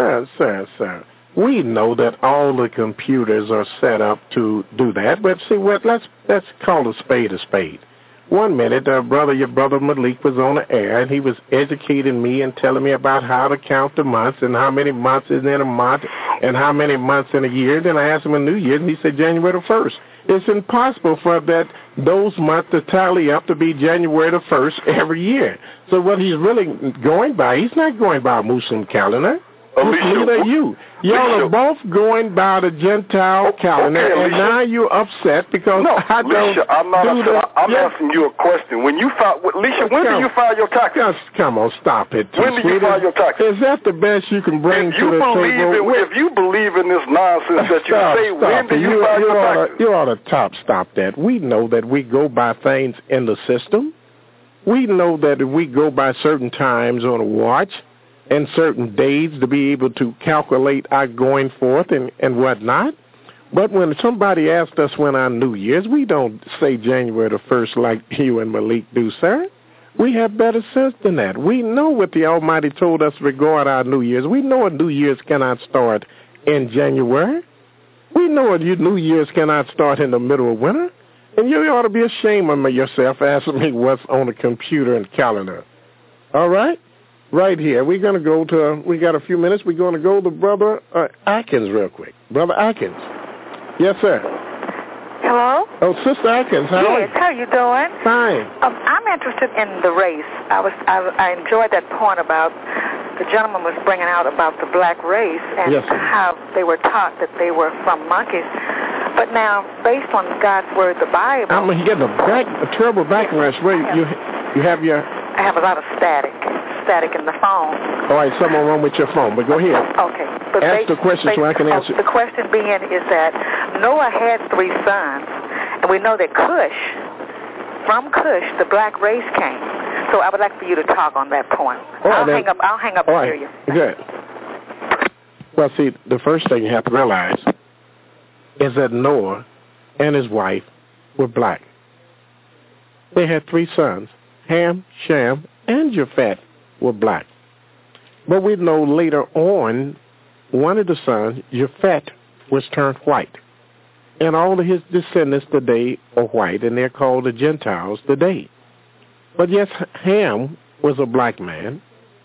Sir. We know that all the computers are set up to do that, but see what? Let's call a spade a spade. 1 minute, your brother Malik was on the air, and he was educating me and telling me about how to count the months and how many months is in a month and how many months in a year. Then I asked him a New Year, and he said January the 1st. It's impossible for those months to tally up to be January the 1st every year. So what he's really going by, he's not going by a Muslim calendar. Neither you. Y'all are both going by the Gentile calendar, and now you're upset because I don't I'm asking you a question. When you file, Alicia, when do you file your taxes? Just come on, stop it. When do you file your taxes? Is that the best you can bring to the table? If you believe in this nonsense that you say, when do you file your taxes? You ought to stop that. We know that we go by things in the system. We know that we go by certain times on a watch and certain days to be able to calculate our going forth and whatnot. But when somebody asks us when our New Year's, we don't say January the 1st like you and Malik do, sir. We have better sense than that. We know what the Almighty told us regarding our New Year's. We know a New Year's cannot start in January. We know a New Year's cannot start in the middle of winter. And you ought to be ashamed of yourself asking me what's on the computer and calendar. All right? Right here. We're going to go to, we got a few minutes. We're going to go to Brother Atkins real quick. Brother Atkins. Yes, sir. Hello? Oh, Sister Atkins, how are you? Yes, how you doing? Fine. I'm interested in the race. I enjoyed that point about the gentleman was bringing out about the black race and how they were taught that they were from monkeys. But now, based on God's word, the Bible... I'm getting a terrible backlash. Where you have your... I have a lot of static in the phone. All right, something wrong with your phone, but go ahead. Okay. But ask the question so I can answer. The question being is that Noah had 3 sons, and we know that from Cush, the black race came. So I would like for you to talk on that point. I'll hang up and hear you. Good. Well, see, the first thing you have to realize is that Noah and his wife were black. They had 3 sons, Ham, Shem, and Japheth were black. But we know later on, one of the sons, Japheth, was turned white. And all of his descendants today are white, and they're called the Gentiles today. But yes, Ham was a black man,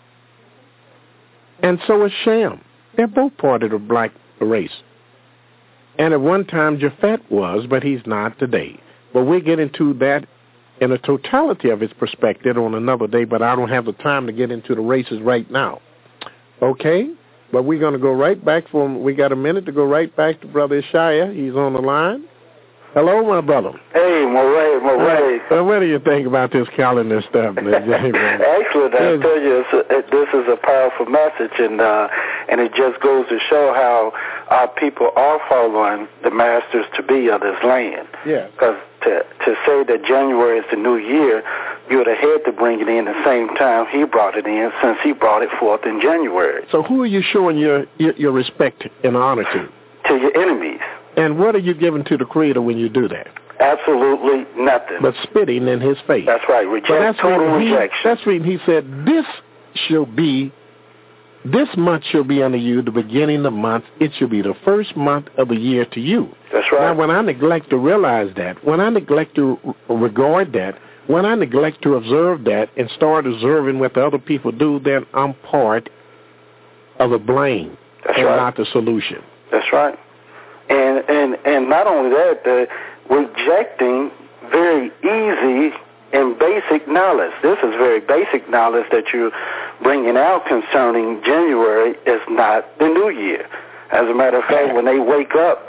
and so is Shem. They're both part of the black race. And at one time, Japhet was, but he's not today. But we'll get into that in the totality of its perspective on another day, but I don't have the time to get into the races right now. Okay? But we're going to go right back we got a minute to go right back to Brother Ishaya. He's on the line. Hello, my brother. Hey, Moray. What do you think about this calendar stuff? Excellent. I tell you, this is a powerful message, and it just goes to show how our people are following the masters to be of this land. Yeah. Because to say that January is the new year, you would have had to bring it in the same time he brought it in, since he brought it forth in January. So who are you showing your respect and honor to? To your enemies. And what are you giving to the Creator when you do that? Absolutely nothing. But spitting in his face. That's right. Total rejection. That's when he said, this month shall be unto you the beginning of the month. It shall be the first month of the year to you. That's right. Now, when I neglect to realize that, when I neglect to regard that, when I neglect to observe that and start observing what the other people do, then I'm part of the blame and not the solution. That's right. And not only that, rejecting very easy and basic knowledge. This is very basic knowledge that you're bringing out concerning January is not the new year. As a matter of fact, when they wake up,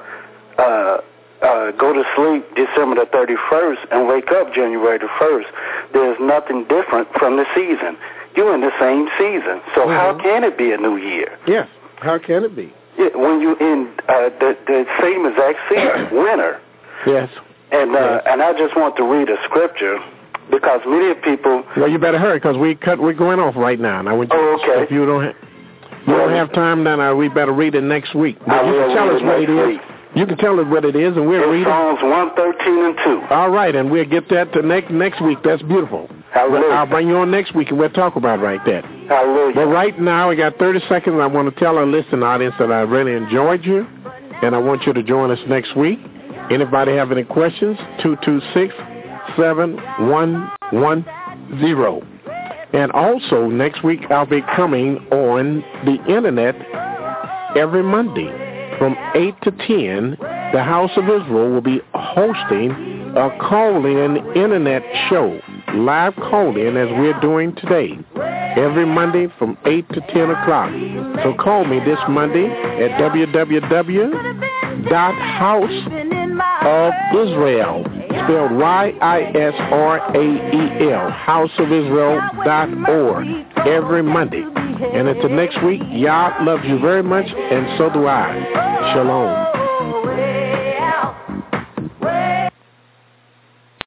go to sleep December the 31st and wake up January the 1st, there's nothing different from the season. You're in the same season. So how can it be a new year? Yes, how can it be? Yeah, when you're in the same exact season, winter. Yes. And I just want to read a scripture because many people. Well, you better hurry because we're going off right now. Now, okay. If you don't have time, then we better read it next week. But you can tell us what it is. You can tell us what it is, and we'll read it. Psalms 113 and 2. All right, and we'll get that to next week. That's beautiful. Hallelujah. I'll bring you on next week, and we'll talk about right there. Hallelujah. But right now, we got 30 seconds. I want to tell our listening audience that I really enjoyed you, and I want you to join us next week. Anybody have any questions? 226-7110. And also, next week, I'll be coming on the Internet every Monday. From 8 to 10, the House of Israel will be hosting a call-in Internet show, live call-in as we're doing today, every Monday from 8 to 10 o'clock. So call me this Monday at www.houseofisrael, spelled YISRAEL, houseofisrael.org, every Monday. And until next week, Yah loves you very much, and so do I. Shalom.